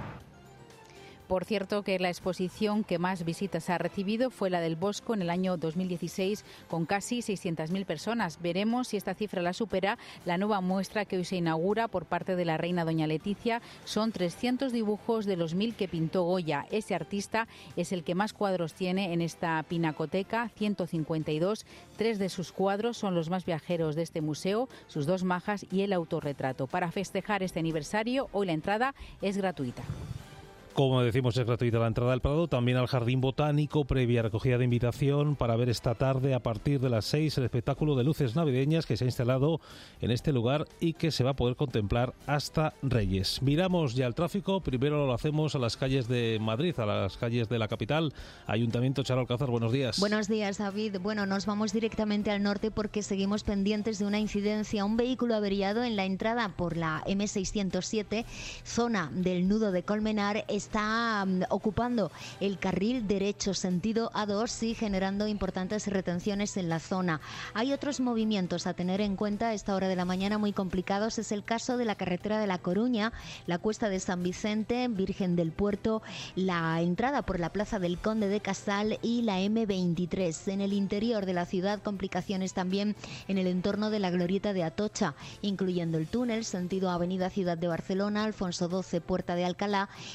Por cierto, que la exposición que más visitas ha recibido fue la del Bosco en el año dos mil dieciséis, con casi seiscientas mil personas. Veremos si esta cifra la supera. La nueva muestra que hoy se inaugura por parte de la reina doña Leticia son trescientos dibujos de los mil que pintó Goya. Ese artista es el que más cuadros tiene en esta pinacoteca, ciento cincuenta y dos. Tres de sus cuadros son los más viajeros de este museo, sus dos majas y el autorretrato. Para festejar este aniversario, hoy la entrada es gratuita. Como decimos, es gratuita la entrada al Prado, también al Jardín Botánico, previa recogida de invitación para ver esta tarde a partir de las seis el espectáculo de luces navideñas que se ha instalado en este lugar y que se va a poder contemplar hasta Reyes. Miramos ya el tráfico, primero lo hacemos a las calles de Madrid, a las calles de la capital. Ayuntamiento, Charo Alcázar, buenos días. Buenos días, David. Bueno, nos vamos directamente al norte porque seguimos pendientes de una incidencia. Un vehículo averiado en la entrada por la eme seiscientos siete, zona del nudo de Colmenar, está um, ocupando el carril derecho sentido A dos y generando importantes retenciones en la zona. Hay otros movimientos a tener en cuenta a esta hora de la mañana muy complicados. Es el caso de la carretera de La Coruña, la Cuesta de San Vicente, Virgen del Puerto, la entrada por la Plaza del Conde de Casal y la eme veintitrés. En el interior de la ciudad, complicaciones también en el entorno de la Glorieta de Atocha, incluyendo el túnel sentido Avenida Ciudad de Barcelona, Alfonso doce, Puerta de Alcalá y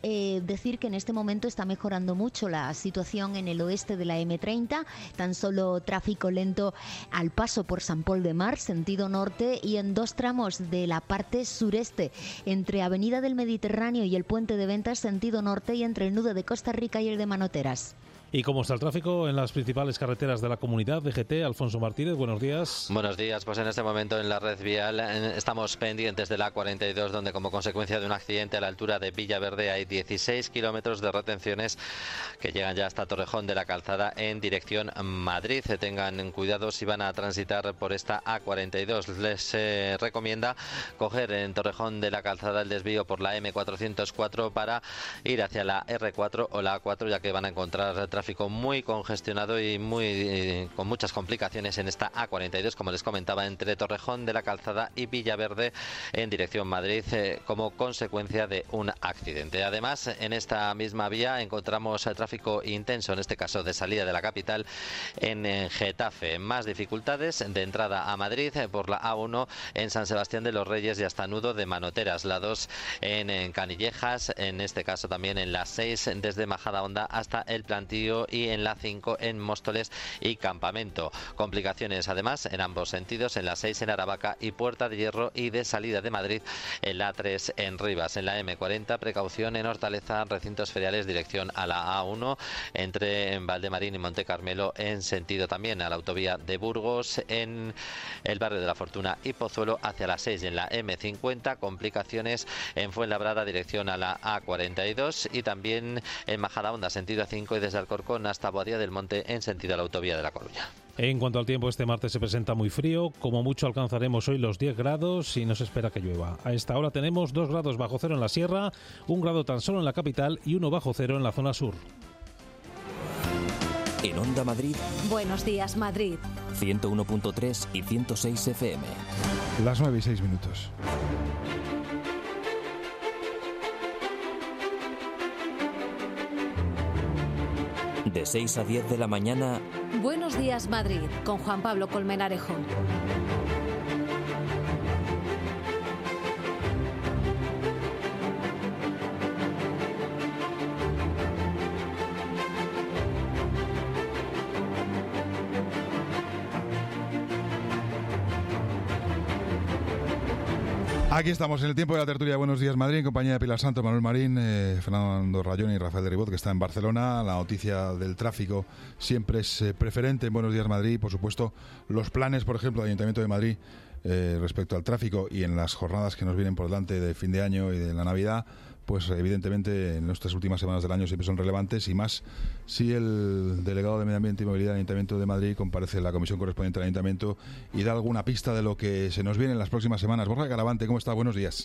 eh, decir que en este momento está mejorando mucho la situación en el oeste de la eme treinta, tan solo tráfico lento al paso por San Pol de Mar, sentido norte, y en dos tramos de la parte sureste, entre Avenida del Mediterráneo y el Puente de Ventas, sentido norte, y entre el nudo de Costa Rica y el de Manoteras. ¿Y cómo está el tráfico en las principales carreteras de la comunidad? D G T, Alfonso Martínez, buenos días. Buenos días, pues en este momento en la red vial estamos pendientes de la A cuarenta y dos, donde como consecuencia de un accidente a la altura de Villaverde hay dieciséis kilómetros de retenciones que llegan ya hasta Torrejón de la Calzada en dirección Madrid. Tengan cuidado si van a transitar por esta A cuarenta y dos. Les eh, recomienda coger en Torrejón de la Calzada el desvío por la eme cuatrocientos cuatro para ir hacia la erre cuatro o la A cuatro, ya que van a encontrar tráfico tráfico muy congestionado y muy eh, con muchas complicaciones en esta A cuarenta y dos, como les comentaba, entre Torrejón de la Calzada y Villaverde en dirección Madrid, eh, como consecuencia de un accidente. Además, en esta misma vía encontramos eh, tráfico intenso, en este caso de salida de la capital, en, en Getafe. Más dificultades de entrada a Madrid eh, por la A uno en San Sebastián de los Reyes y hasta Nudo de Manoteras, la dos en, en Canillejas, en este caso también en la seis desde Majadahonda hasta el Plantío, y en la cinco en Móstoles y Campamento. Complicaciones además en ambos sentidos, en la seis en Aravaca y Puerta de Hierro, y de salida de Madrid en la tres en Rivas. En la eme cuarenta, precaución en Hortaleza, recintos feriales, dirección a la A uno, entre Valdemarín y Monte Carmelo, en sentido también a la autovía de Burgos, en el barrio de la Fortuna y Pozuelo hacia la seis, y en la eme cincuenta, complicaciones en Fuenlabrada, dirección a la A cuarenta y dos, y también en Majadahonda, sentido A cinco, y desde Alcorcón hasta Boadilla del Monte en sentido a la autovía de La Coruña. En cuanto al tiempo, este martes se presenta muy frío, como mucho alcanzaremos hoy los diez grados y no se espera que llueva. A esta hora tenemos dos grados bajo cero en la sierra, un grado tan solo en la capital y uno bajo cero en la zona sur. En Onda Madrid, Buenos días, Madrid. ciento uno punto tres y ciento seis efe eme. Las nueve y seis minutos. De seis a diez de la mañana, Buenos días, Madrid, con Juan Pablo Colmenarejo. Aquí estamos en el tiempo de la tertulia de Buenos Días Madrid, en compañía de Pilar Santos, Manuel Marín, eh, Fernando Rayón y Rafael de Ribot, que está en Barcelona. La noticia del tráfico siempre es eh, preferente en Buenos Días Madrid. Por supuesto, los planes, por ejemplo, del Ayuntamiento de Madrid eh, respecto al tráfico y en las jornadas que nos vienen por delante de fin de año y de la Navidad, pues evidentemente en nuestras últimas semanas del año siempre son relevantes, y más si el delegado de Medio Ambiente y Movilidad del Ayuntamiento de Madrid comparece en la comisión correspondiente al Ayuntamiento y da alguna pista de lo que se nos viene en las próximas semanas. Borja Garavante, ¿cómo está? Buenos días.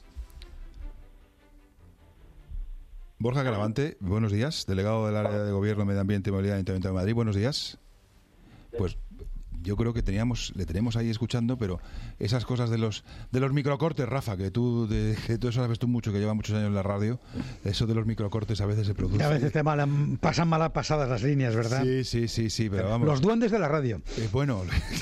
Borja Garavante, buenos días, delegado del área de Gobierno, Medio Ambiente y Movilidad del Ayuntamiento de Madrid. Buenos días. Pues yo creo que teníamos, le tenemos ahí escuchando, pero esas cosas de los de los microcortes, Rafa, que tú de, que tú eso sabes tú mucho, que lleva muchos años en la radio, eso de los microcortes a veces se produce. A veces te malan, pasan malas pasadas las líneas, ¿verdad? Sí, sí, sí, sí, pero vamos. Los duendes de la radio. Eh, bueno,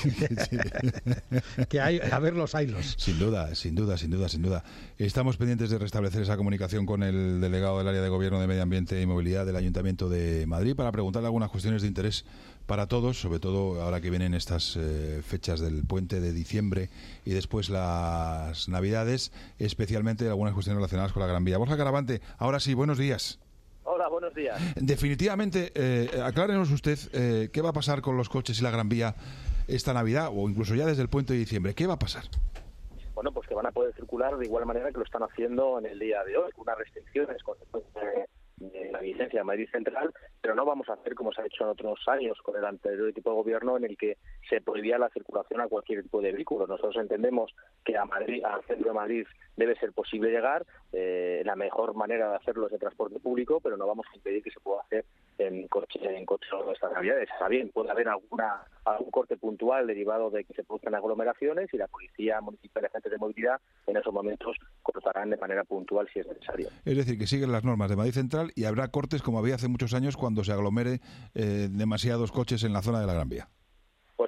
que hay, a ver los haylos. Sin duda, sin duda, sin duda, sin duda. Estamos pendientes de restablecer esa comunicación con el delegado del área de Gobierno de Medio Ambiente y Movilidad del Ayuntamiento de Madrid para preguntarle algunas cuestiones de interés para todos, sobre todo ahora que vienen estas eh, fechas del puente de diciembre y después las Navidades, especialmente algunas cuestiones relacionadas con la Gran Vía. Borja Garavante, ahora sí, buenos días. Hola, buenos días. Definitivamente, eh, aclárenos usted eh, qué va a pasar con los coches y la Gran Vía esta Navidad o incluso ya desde el puente de diciembre. ¿Qué va a pasar? Bueno, pues que van a poder circular de igual manera que lo están haciendo en el día de hoy, con unas restricciones consecuencia de de la vigencia de Madrid Central, pero no vamos a hacer como se ha hecho en otros años con el anterior equipo de gobierno en el que se prohibía la circulación a cualquier tipo de vehículo. Nosotros entendemos que a Madrid, al centro de Madrid debe ser posible llegar, eh, la mejor manera de hacerlo es el transporte público, pero no vamos a impedir que se pueda hacer en coche en coche de estas Navidades. Está bien, puede haber alguna algún corte puntual derivado de que se produzcan aglomeraciones y la Policía Municipal y agentes de movilidad en esos momentos cortarán de manera puntual si es necesario. Es decir, que siguen las normas de Madrid Central y habrá cortes como había hace muchos años cuando se aglomere eh, demasiados coches en la zona de la Gran Vía. Pues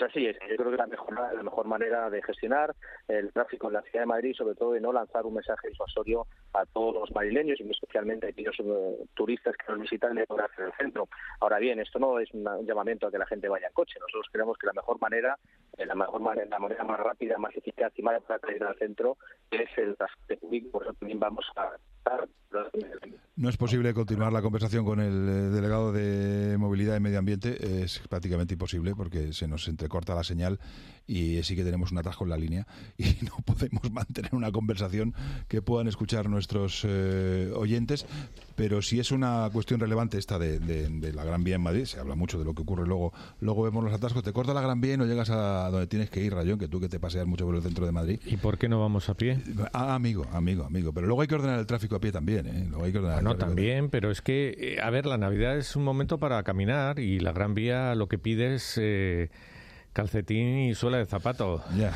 Pues así es, yo creo que la mejor, la mejor manera de gestionar el tráfico en la ciudad de Madrid, sobre todo de no lanzar un mensaje disuasorio a todos los madrileños y muy especialmente a aquellos uh, turistas que nos visitan de por hacia el centro. Ahora bien, esto no es una, un llamamiento a que la gente vaya en coche. Nosotros creemos que la mejor manera, eh, la mejor manera, la manera más rápida, más eficaz y más para ir al centro es el transporte público. Por eso también vamos a No es posible continuar la conversación con el eh, delegado de Movilidad y Medio Ambiente, es prácticamente imposible porque se nos entrecorta la señal y sí que tenemos un atasco en la línea y no podemos mantener una conversación que puedan escuchar nuestros eh, oyentes, pero si es una cuestión relevante esta de, de, de la Gran Vía en Madrid, se habla mucho de lo que ocurre luego, luego vemos los atascos, te corta la Gran Vía y no llegas a donde tienes que ir, Rayón, que tú que te paseas mucho por el centro de Madrid. ¿Y por qué no vamos a pie? Ah, amigo, amigo, amigo, pero luego hay que ordenar el tráfico a pie también, ¿eh? Luego hay que ordenar bueno, el tráfico también, también, pero es que, eh, a ver, la Navidad es un momento para caminar y la Gran Vía lo que pide es eh, calcetín y suela de zapato. Ya.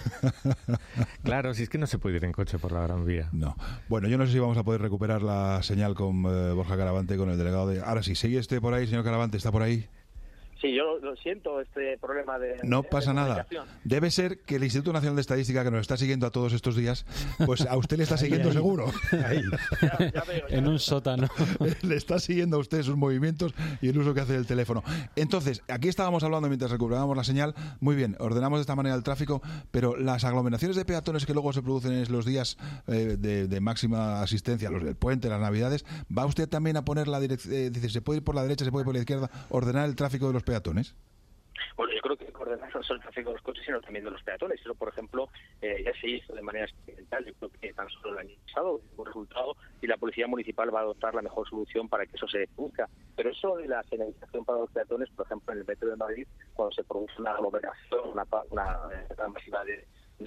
Claro, si es que no se puede ir en coche por la Gran Vía. No. Bueno, yo no sé si vamos a poder recuperar la señal con eh, Borja Caravante, con el delegado de... Ahora sí, ¿sigue este por ahí, señor Caravante? ¿Está por ahí? Sí, yo lo siento, este problema de... No de, pasa de nada. Debe ser que el Instituto Nacional de Estadística, que nos está siguiendo a todos estos días, pues a usted le está siguiendo ahí, ahí. seguro. Ahí. Ya, ya veo, ya en un sótano. Le está siguiendo a usted sus movimientos y el uso que hace del teléfono. Entonces, aquí estábamos hablando mientras recuperábamos la señal. Muy bien, ordenamos de esta manera el tráfico, pero las aglomeraciones de peatones que luego se producen en los días eh, de, de máxima asistencia, los del puente, las Navidades, ¿va usted también a poner la dirección? Eh, dice, ¿se puede ir por la derecha, se puede ir por la izquierda? ¿Ordenar el tráfico de los peatones? Bueno, yo creo que ordenar no solo el tráfico de los coches, sino también de los peatones. Eso, por ejemplo, eh, ya se hizo de manera experimental. Yo creo que tan solo el año pasado un resultado y la Policía Municipal va a adoptar la mejor solución para que eso se produzca. Pero eso de la señalización para los peatones, por ejemplo, en el metro de Madrid, cuando se produce una aglomeración, una, una, una masiva de...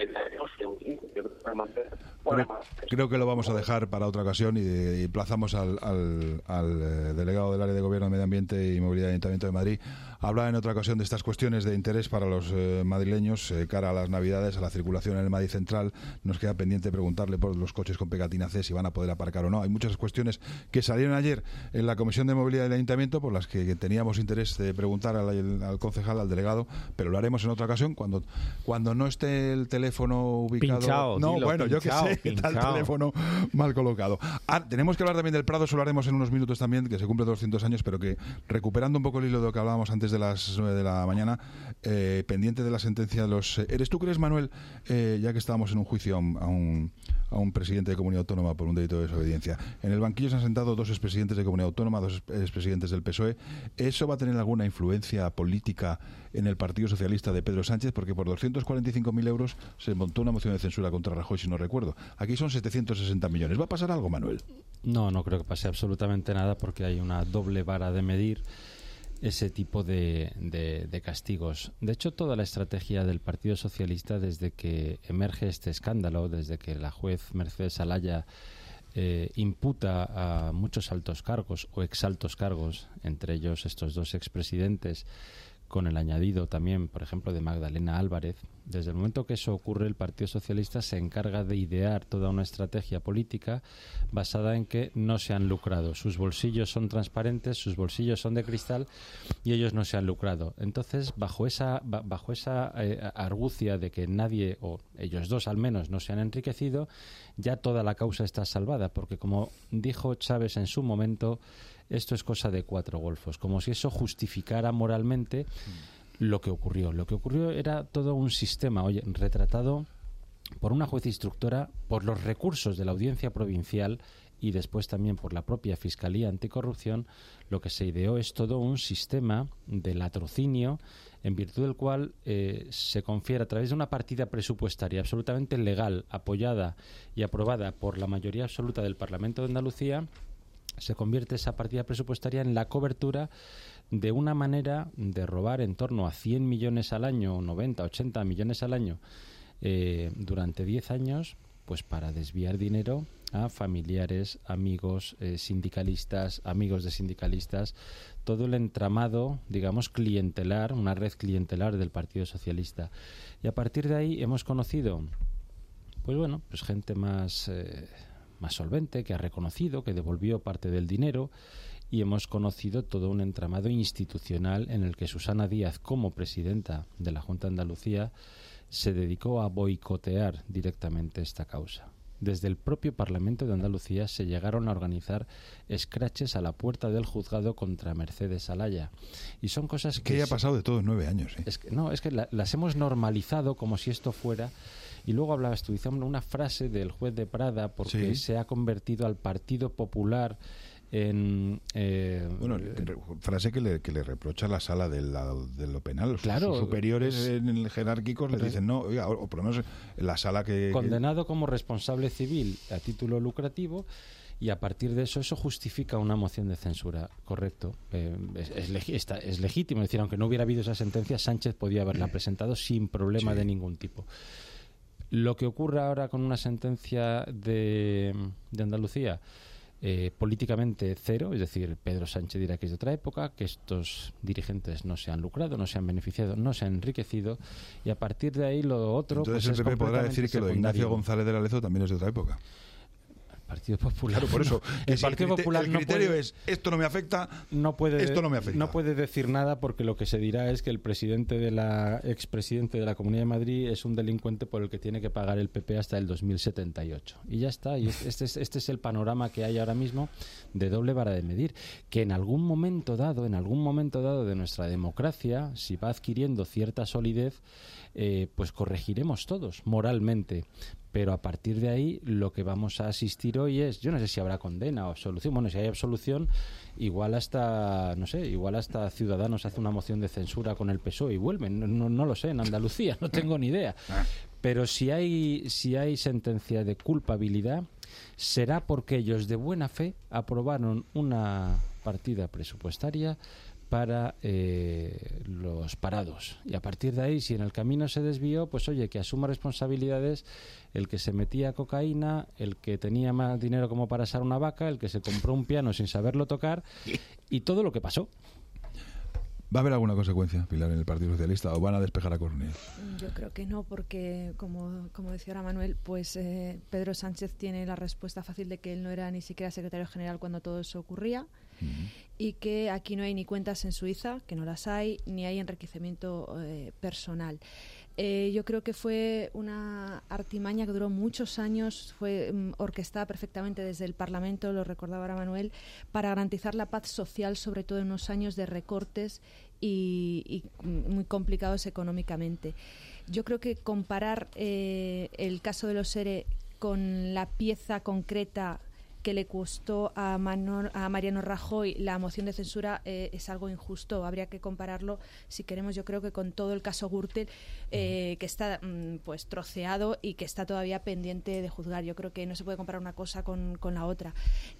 Creo, creo que lo vamos a dejar para otra ocasión y, y plazamos al, al, al eh, delegado del área de Gobierno, Medio Ambiente y Movilidad del Ayuntamiento de Madrid a hablar en otra ocasión de estas cuestiones de interés para los eh, madrileños eh, cara a las Navidades, a la circulación en el Madrid Central. Nos queda pendiente preguntarle por los coches con pegatina C si van a poder aparcar o no. Hay muchas cuestiones que salieron ayer en la Comisión de Movilidad del Ayuntamiento por las que teníamos interés de preguntar al, al concejal, al delegado, pero lo haremos en otra ocasión cuando, cuando no esté el teléfono teléfono ubicado. Pinchao, no, dilo, bueno, pinchao, yo qué sé, está el pinchao. teléfono mal colocado. Ah, tenemos que hablar también del Prado, eso lo haremos en unos minutos también, que se cumple doscientos años, pero que recuperando un poco el hilo de lo que hablábamos antes de las nueve de la mañana, eh, pendiente de la sentencia de los... Eh, ¿Eres tú que eres, Manuel, eh, ya que estábamos en un juicio a un, a, un, a un presidente de comunidad autónoma por un delito de desobediencia? En el banquillo se han sentado dos expresidentes de comunidad autónoma, dos expresidentes del P S O E. ¿Eso va a tener alguna influencia política en el Partido Socialista de Pedro Sánchez? Porque por doscientos cuarenta y cinco mil euros se montó una moción de censura contra Rajoy, si no recuerdo. Aquí son setecientos sesenta millones. ¿Va a pasar algo, Manuel? No, no creo que pase absolutamente nada porque hay una doble vara de medir ese tipo de, de, de castigos. De hecho, toda la estrategia del Partido Socialista desde que emerge este escándalo, desde que la juez Mercedes Alaya eh, imputa a muchos altos cargos o exaltos cargos, entre ellos estos dos expresidentes, con el añadido también, por ejemplo, de Magdalena Álvarez. Desde el momento que eso ocurre, el Partido Socialista se encarga de idear toda una estrategia política basada en que no se han lucrado. Sus bolsillos son transparentes, sus bolsillos son de cristal y ellos no se han lucrado. Entonces, bajo esa, bajo esa eh, argucia de que nadie, o ellos dos al menos, no se han enriquecido, ya toda la causa está salvada, porque como dijo Chávez en su momento, esto es cosa de cuatro golfos, como si eso justificara moralmente lo que ocurrió. Lo que ocurrió era todo un sistema, oye, retratado por una juez instructora, por los recursos de la Audiencia Provincial y después también por la propia Fiscalía Anticorrupción. Lo que se ideó es todo un sistema de latrocinio en virtud del cual eh, se confiere a través de una partida presupuestaria absolutamente legal, apoyada y aprobada por la mayoría absoluta del Parlamento de Andalucía, se convierte esa partida presupuestaria en la cobertura de una manera de robar en torno a cien millones al año, noventa, ochenta millones al año eh, durante diez años, pues para desviar dinero a familiares, amigos, eh, sindicalistas, amigos de sindicalistas, todo el entramado, digamos, clientelar, una red clientelar del Partido Socialista. Y a partir de ahí hemos conocido, pues bueno, pues gente más... Eh, más solvente, que ha reconocido, que devolvió parte del dinero y hemos conocido todo un entramado institucional en el que Susana Díaz, como presidenta de la Junta de Andalucía, se dedicó a boicotear directamente esta causa. Desde el propio Parlamento de Andalucía se llegaron a organizar escraches a la puerta del juzgado contra Mercedes Alaya. Y son cosas que... Que ya ha pasado de todo en nueve años. ¿eh? Es que, no, es que la, las hemos normalizado como si esto fuera... Y luego hablabas tú, hicimos una frase del juez de Prada porque sí. se ha convertido al Partido Popular en... Eh, bueno, frase que le, que le reprocha la sala de, la, de lo penal. Claro, sus superiores es, en el jerárquicos le dicen no, oiga, o, o por lo menos la sala que... Condenado como responsable civil a título lucrativo, y a partir de eso, eso justifica una moción de censura, correcto. Eh, es, es, legi- está, es legítimo, es decir, aunque no hubiera habido esa sentencia, Sánchez podía haberla presentado sin problema sí. de ningún tipo. Lo que ocurre ahora con una sentencia de, de Andalucía, eh, políticamente cero, es decir, Pedro Sánchez dirá que es de otra época, que estos dirigentes no se han lucrado, no se han beneficiado, no se han enriquecido, y a partir de ahí lo otro... Entonces pues el P P podrá decir que secundario. lo de Ignacio González de la Lezo también es de otra época. Partido Popular. Claro, por eso. No. El si Partido el criterio, Popular el no criterio puede, es esto no me afecta, no puede, esto no me afecta. No puede decir nada porque lo que se dirá es que el presidente de la expresidente de la Comunidad de Madrid es un delincuente por el que tiene que pagar el P P hasta el dos mil setenta y ocho. Y ya está. Y este es, este es el panorama que hay ahora mismo de doble vara de medir. Que en algún momento dado, en algún momento dado de nuestra democracia, si va adquiriendo cierta solidez, eh, pues corregiremos todos moralmente. Pero a partir de ahí lo que vamos a asistir hoy es, yo no sé si habrá condena o absolución. Bueno, si hay absolución, igual hasta, no sé, igual hasta Ciudadanos hace una moción de censura con el P S O E y vuelven. No, no, no lo sé, en Andalucía, no tengo ni idea. Pero si hay, si hay sentencia de culpabilidad, será porque ellos de buena fe aprobaron una partida presupuestaria para eh, los parados. Y a partir de ahí, si en el camino se desvió, pues oye, que asuma responsabilidades el que se metía cocaína, el que tenía más dinero como para asar una vaca, el que se compró un piano sin saberlo tocar, y todo lo que pasó. ¿Va a haber alguna consecuencia, Pilar, en el Partido Socialista o van a despejar a Cornellá? Yo creo que no, porque como, como decía ahora Manuel, pues eh, Pedro Sánchez tiene la respuesta fácil de que él no era ni siquiera secretario general cuando todo eso ocurría, uh-huh. y que aquí no hay ni cuentas en Suiza, que no las hay, ni hay enriquecimiento eh, personal. Eh, yo creo que fue una artimaña que duró muchos años, fue um, orquestada perfectamente desde el Parlamento, lo recordaba ahora Manuel, para garantizar la paz social, sobre todo en unos años de recortes y, y muy complicados económicamente. Yo creo que comparar eh, el caso de los ERE con la pieza concreta que le costó a, Manor, a Mariano Rajoy la moción de censura eh, es algo injusto. Habría que compararlo, si queremos, yo creo que con todo el caso Gürtel, eh, que está mm, pues troceado y que está todavía pendiente de juzgar. Yo creo que no se puede comparar una cosa con, con la otra.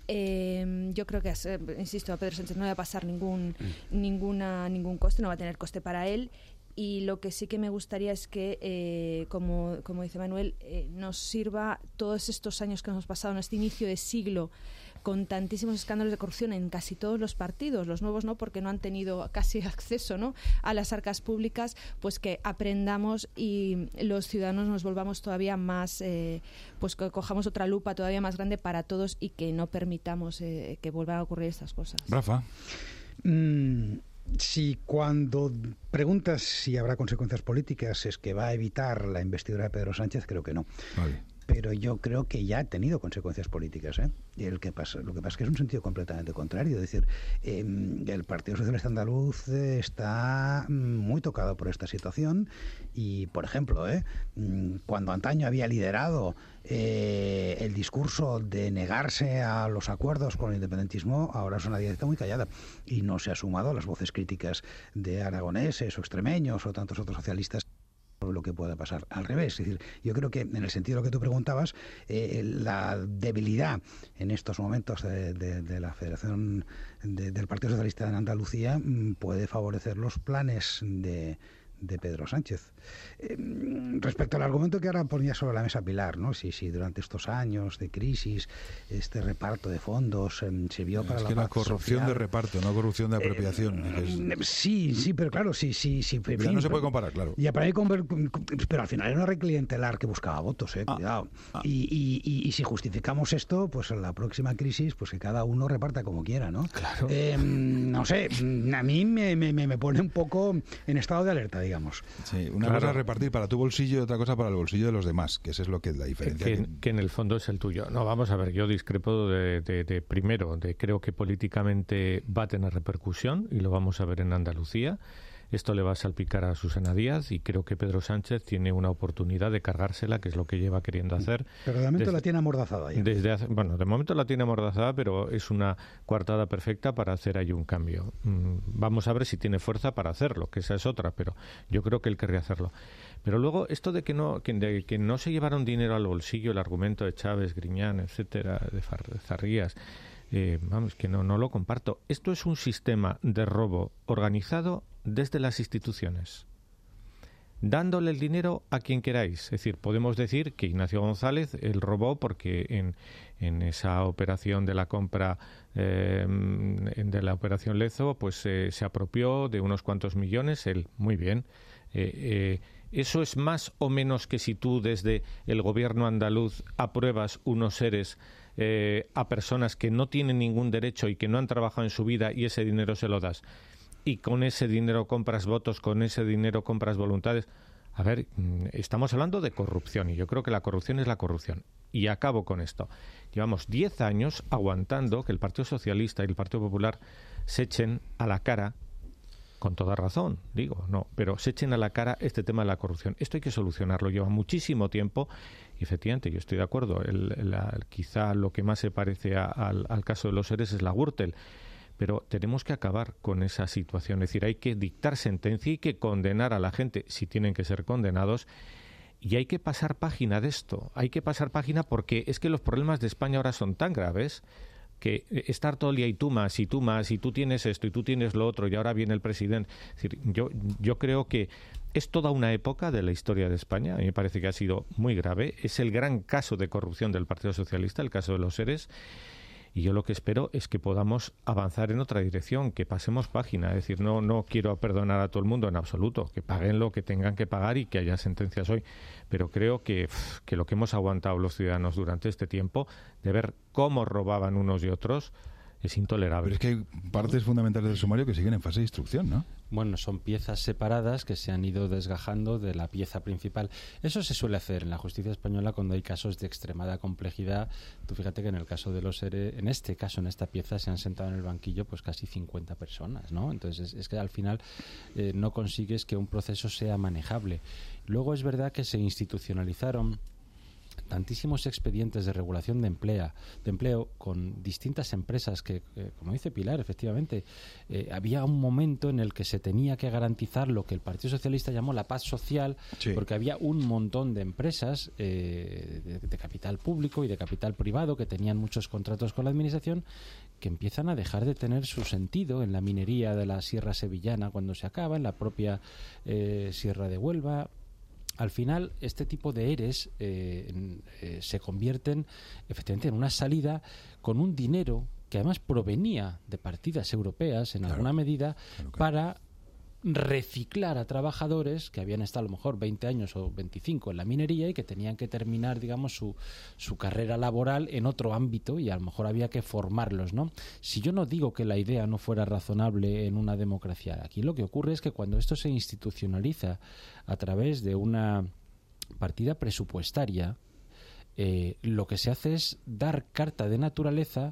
Eh, yo creo que, eh, insisto, a Pedro Sánchez no le va a pasar ningún, mm. ninguna, ningún coste, no va a tener coste para él. Y lo que sí que me gustaría es que, eh, como, como dice Manuel, eh, nos sirva todos estos años que hemos pasado en este inicio de siglo con tantísimos escándalos de corrupción en casi todos los partidos, los nuevos no, porque no han tenido casi acceso, ¿no?, a las arcas públicas, pues que aprendamos y los ciudadanos nos volvamos todavía más, eh, pues que cojamos otra lupa todavía más grande para todos y que no permitamos eh, que vuelvan a ocurrir estas cosas. Rafa. Mm. Si cuando preguntas si habrá consecuencias políticas es que va a evitar la investidura de Pedro Sánchez, creo que no. Vale. Pero yo creo que ya ha tenido consecuencias políticas, ¿eh? Y el que pasa, lo que pasa es que es un sentido completamente contrario. Es decir, eh, el Partido Socialista Andaluz eh, está muy tocado por esta situación y, por ejemplo, ¿eh? cuando antaño había liderado eh, el discurso de negarse a los acuerdos con el independentismo, ahora es una dieta muy callada y no se ha sumado a las voces críticas de aragoneses o extremeños o tantos otros socialistas lo que pueda pasar. Al revés, es decir, yo creo que en el sentido de lo que tú preguntabas, eh, la debilidad en estos momentos de, de, de la Federación de, del Partido Socialista en Andalucía puede favorecer los planes de de Pedro Sánchez. Eh, respecto al argumento que ahora ponía sobre la mesa Pilar, ¿no? Si, si durante estos años de crisis este reparto de fondos eh, se vio para es la que la paz corrupción social, de reparto, no corrupción de apropiación. Eh, es... Sí, sí, pero claro, sí, sí, sí. Ya fin, no se puede comparar, claro. Y para con, pero al final era una red clientelar que buscaba votos, eh, ah, cuidado. Ah. Y, y, y, y si justificamos esto, pues en la próxima crisis, pues que cada uno reparta como quiera, ¿no? Claro. Eh, no sé, a mí me, me, me pone un poco en estado de alerta, digamos. Sí, una claro. cosa es repartir para tu bolsillo y otra cosa para el bolsillo de los demás, que eso es lo que es la diferencia. Que, que... que en el fondo es el tuyo. No, vamos a ver, yo discrepo de, de, de primero, de creo que políticamente va a tener repercusión y lo vamos a ver en Andalucía. Esto le va a salpicar a Susana Díaz y creo que Pedro Sánchez tiene una oportunidad de cargársela, que es lo que lleva queriendo hacer. Pero de momento desde, la tiene amordazada. Ya. Desde hace, bueno, de momento la tiene amordazada, pero es una coartada perfecta para hacer ahí un cambio. Mm, vamos a ver si tiene fuerza para hacerlo, que esa es otra, pero yo creo que él querría hacerlo. Pero luego, esto de que no, que, de, que no se llevaron dinero al bolsillo, el argumento de Chávez, Griñán, etcétera, de, Far, de Zarrías, eh, vamos, que no, no lo comparto. Esto es un sistema de robo organizado desde las instituciones, dándole el dinero a quien queráis. Es decir, podemos decir que Ignacio González él robó porque en, en esa operación de la compra eh, de la operación Lezo, pues eh, se apropió de unos cuantos millones. Él, muy bien. Eh, eh, ¿Eso es más o menos que si tú desde el gobierno andaluz apruebas unos seres eh, a personas que no tienen ningún derecho y que no han trabajado en su vida y ese dinero se lo das? Y con ese dinero compras votos, con ese dinero compras voluntades. A ver, estamos hablando de corrupción y yo creo que la corrupción es la corrupción. Y acabo con esto. Llevamos diez años aguantando que el Partido Socialista y el Partido Popular se echen a la cara, con toda razón, digo, no, pero se echen a la cara este tema de la corrupción. Esto hay que solucionarlo, lleva muchísimo tiempo y efectivamente yo estoy de acuerdo. El, la, quizá lo que más se parece a, al, al caso de los seres es la Gürtel. Pero tenemos que acabar con esa situación. Es decir, hay que dictar sentencia y que condenar a la gente si tienen que ser condenados. Y hay que pasar página de esto. Hay que pasar página porque es que los problemas de España ahora son tan graves que estar todo el día y tú más, y tú más, y tú tienes esto, y tú tienes lo otro, y ahora viene el presidente. Es decir, yo, yo creo que es toda una época de la historia de España. A mí me parece que ha sido muy grave. Es el gran caso de corrupción del Partido Socialista, el caso de los seres. Y yo lo que espero es que podamos avanzar en otra dirección, que pasemos página. Es decir, no, no quiero perdonar a todo el mundo en absoluto, que paguen lo que tengan que pagar y que haya sentencias hoy. Pero creo que, que lo que hemos aguantado los ciudadanos durante este tiempo, de ver cómo robaban unos y otros, es intolerable. Pero es que hay partes fundamentales del sumario que siguen en fase de instrucción, ¿no? Bueno, son piezas separadas que se han ido desgajando de la pieza principal. Eso se suele hacer en la justicia española cuando hay casos de extremada complejidad. Tú fíjate que en el caso de los E R E, en este caso, en esta pieza, se han sentado en el banquillo pues casi cincuenta personas, ¿no? Entonces es, es que al final eh, no consigues que un proceso sea manejable. Luego es verdad que se institucionalizaron tantísimos expedientes de regulación de empleo, de empleo con distintas empresas que, eh, como dice Pilar, efectivamente, eh, había un momento en el que se tenía que garantizar lo que el Partido Socialista llamó la paz social, sí. Porque había un montón de empresas eh, de, de capital público y de capital privado que tenían muchos contratos con la administración que empiezan a dejar de tener su sentido en la minería de la Sierra Sevillana cuando se acaba, en la propia eh, Sierra de Huelva. Al final, este tipo de ERES eh, eh, se convierten efectivamente en una salida con un dinero que además provenía de partidas europeas en claro, alguna medida claro, claro. para reciclar a trabajadores que habían estado a lo mejor veinte años o veinticinco en la minería y que tenían que terminar, digamos, su, su carrera laboral en otro ámbito y a lo mejor había que formarlos, ¿no? Si yo no digo que la idea no fuera razonable en una democracia, aquí lo que ocurre es que cuando esto se institucionaliza a través de una partida presupuestaria, eh, lo que se hace es dar carta de naturaleza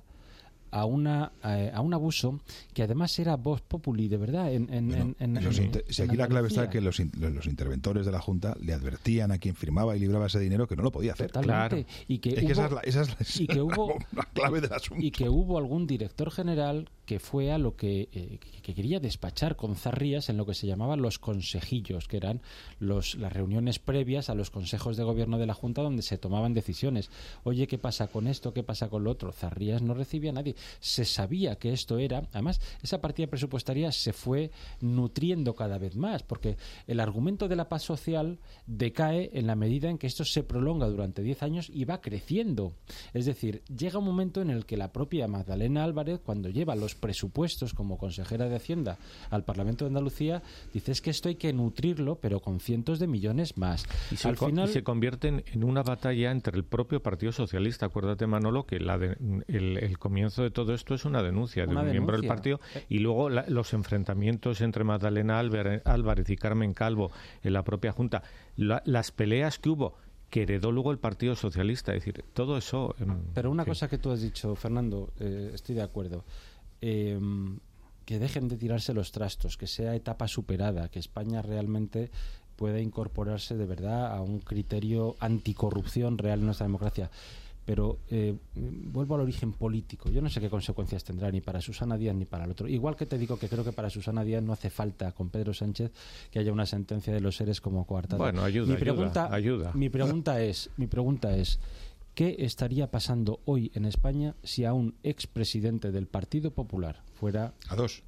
a una eh, a un abuso que además era vox populi de verdad en, en, bueno, en, en, los en, inter, en si aquí la clave está que los, los interventores de la Junta le advertían a quien firmaba y libraba ese dinero que no lo podía hacer. Totalmente. Claro. Y que, es hubo, que esa es la, esa es la, y que hubo, la clave del asunto. Y que hubo algún director general que que fue a lo que, eh, que quería despachar con zarrías en lo que se llamaban los consejillos, que eran los, las reuniones previas a los consejos de gobierno de la Junta donde se tomaban decisiones. Oye, ¿qué pasa con esto? ¿Qué pasa con lo otro? Zarrías no recibía a nadie. Se sabía que esto era... Además, esa partida presupuestaria se fue nutriendo cada vez más, porque el argumento de la paz social decae en la medida en que esto se prolonga durante diez años y va creciendo. Es decir, llega un momento en el que la propia Magdalena Álvarez, cuando lleva los presupuestos como consejera de Hacienda al Parlamento de Andalucía, dice es que esto hay que nutrirlo, pero con cientos de millones más. Y se, Al co- final, y se convierten en una batalla entre el propio Partido Socialista. Acuérdate, Manolo, que la de, el, el comienzo de todo esto es una denuncia de Una un miembro del denuncia. partido, y luego la, los enfrentamientos entre Magdalena Álvarez, Álvarez y Carmen Calvo en la propia Junta, la, las peleas que hubo, que heredó luego el Partido Socialista. Es decir, todo eso... Eh, pero una cosa que tú has dicho, Fernando, eh, estoy de acuerdo. Eh, que dejen de tirarse los trastos, que sea etapa superada, que España realmente pueda incorporarse de verdad a un criterio anticorrupción real en nuestra democracia. Pero eh, vuelvo al origen político. Yo no sé qué consecuencias tendrá ni para Susana Díaz ni para el otro. Igual que te digo que creo que para Susana Díaz no hace falta con Pedro Sánchez que haya una sentencia de los seres como coartada. Bueno, ayuda, mi pregunta, ayuda, ayuda. Mi pregunta es, mi pregunta es, ¿qué estaría pasando hoy en España si a un expresidente del Partido Popular fuera... A dos.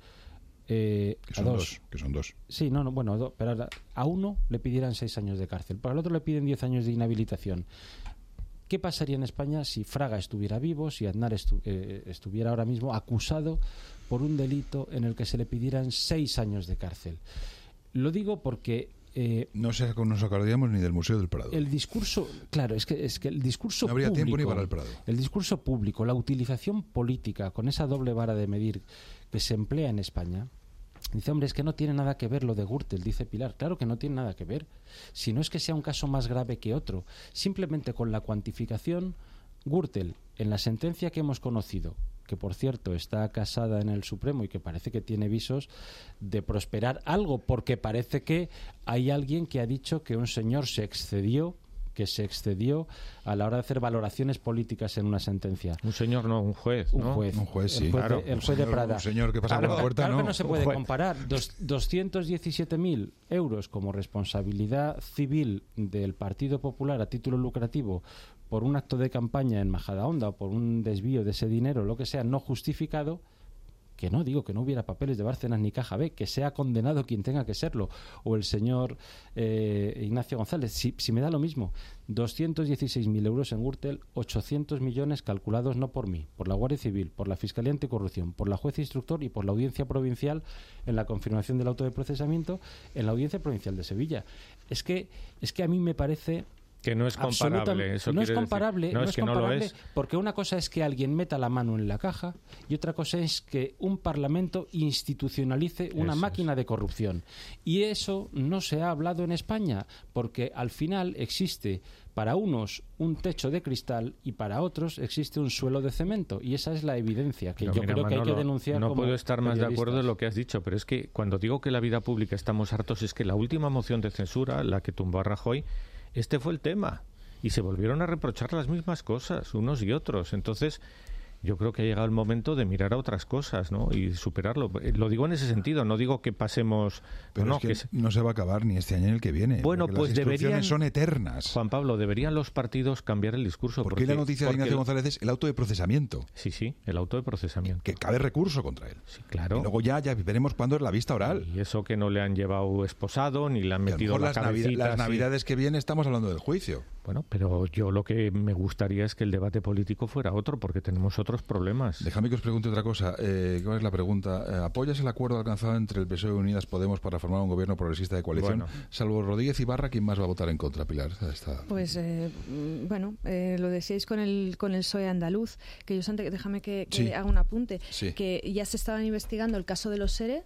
Eh, que a son dos. dos. Que son dos. Sí, no, no, bueno, do, pero a, a uno le pidieran seis años de cárcel, para el otro le piden diez años de inhabilitación. ¿Qué pasaría en España si Fraga estuviera vivo, si Aznar estu eh, estuviera ahora mismo acusado por un delito en el que se le pidieran seis años de cárcel? Lo digo porque... Eh, no sé, nos acordaríamos ni del Museo del Prado. El discurso, claro, es que, es que el discurso no habría público... tiempo ni para el Prado. El discurso público, la utilización política, con esa doble vara de medir que se emplea en España... Dice, hombre, es que no tiene nada que ver lo de Gürtel, dice Pilar. Claro que no tiene nada que ver. Si no es que sea un caso más grave que otro. Simplemente con la cuantificación, Gürtel, en la sentencia que hemos conocido, que por cierto está casada en el Supremo y que parece que tiene visos de prosperar algo, porque parece que hay alguien que ha dicho que un señor se excedió que se excedió a la hora de hacer valoraciones políticas en una sentencia. Un señor, no, un juez, ¿no? Un juez. Un juez, sí. El juez, Claro, de, el un juez de señor, Prada. un señor que pasa claro, por la puerta, claro no. que no se puede comparar. Dos, doscientos diecisiete mil euros como responsabilidad civil del Partido Popular a título lucrativo por un acto de campaña en Majadahonda o por un desvío de ese dinero, lo que sea, no justificado. Que no, digo que no hubiera papeles de Bárcenas ni Caja B, que sea condenado quien tenga que serlo, o el señor eh, Ignacio González, si, si me da lo mismo, doscientos dieciséis mil euros en Gürtel, ochocientos millones calculados no por mí, por la Guardia Civil, por la Fiscalía Anticorrupción, por la juez instructor y por la Audiencia Provincial en la confirmación del auto de procesamiento en la Audiencia Provincial de Sevilla. Es que, es que a mí me parece... Que no es comparable. Eso no es quiere comparable, decir. No, no es, es que comparable, no lo es. Porque una cosa es que alguien meta la mano en la caja y otra cosa es que un parlamento institucionalice una Eso máquina es. de corrupción. Y eso no se ha hablado en España, porque al final existe para unos un techo de cristal y para otros existe un suelo de cemento. Y esa es la evidencia que Pero yo mira, creo que Manolo, hay que denunciar. No como puedo estar más de acuerdo en periodistas. lo que has dicho, pero es que cuando digo que la vida pública estamos hartos, es que la última moción de censura, la que tumbó a Rajoy, este fue el tema. Y se volvieron a reprochar las mismas cosas, unos y otros. Entonces, yo creo que ha llegado el momento de mirar a otras cosas, ¿no? Y superarlo. Lo digo en ese sentido, no digo que pasemos... Pero no, es que, que se... no se va a acabar ni este año ni el que viene. Bueno, pues las instrucciones deberían... son eternas. Juan Pablo, deberían los partidos cambiar el discurso. ¿Por porque qué la noticia de Ignacio González es el auto de procesamiento? Sí, sí, el auto de procesamiento. Que cabe recurso contra él. Sí, claro. Y luego ya, ya veremos cuándo es la vista oral. Y eso que no le han llevado esposado, ni le han metido la las, cabecita. Navidad, las así. navidades que vienen estamos hablando del juicio. Bueno, pero yo lo que me gustaría es que el debate político fuera otro, porque tenemos otros problemas. Déjame que os pregunte otra cosa. Eh, ¿Cuál es la pregunta? Eh, ¿Apoyas el acuerdo alcanzado entre el P S O E y Unidas Podemos para formar un gobierno progresista de coalición? Bueno. Salvo Rodríguez Ibarra, ¿quién más va a votar en contra, Pilar? Está... Pues, eh, bueno, eh, lo decíais con el con el P S O E andaluz, que yo antes, déjame que, que Sí. haga un apunte, Sí. que ya se estaban investigando el caso de los SERE,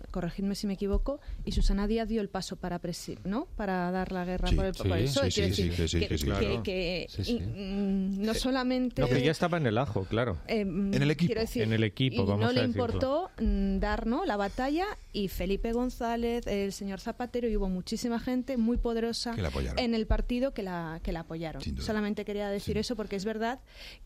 corregidme si me equivoco, y Susana Díaz dio el paso para presi ¿no? para dar la guerra sí, por el, sí, por el P S O E. Sí, sí, sí, sí, que, sí, que, claro. que, sí, sí. Y, no solamente... No, que ya estaba en el ajo, claro. Eh, en el equipo. Decir, en el equipo, y vamos no a le decirlo. importó dar ¿no? la batalla, y Felipe González, el señor Zapatero, y hubo muchísima gente muy poderosa en el partido que la, que la apoyaron. Solamente quería decir sí. eso, porque es verdad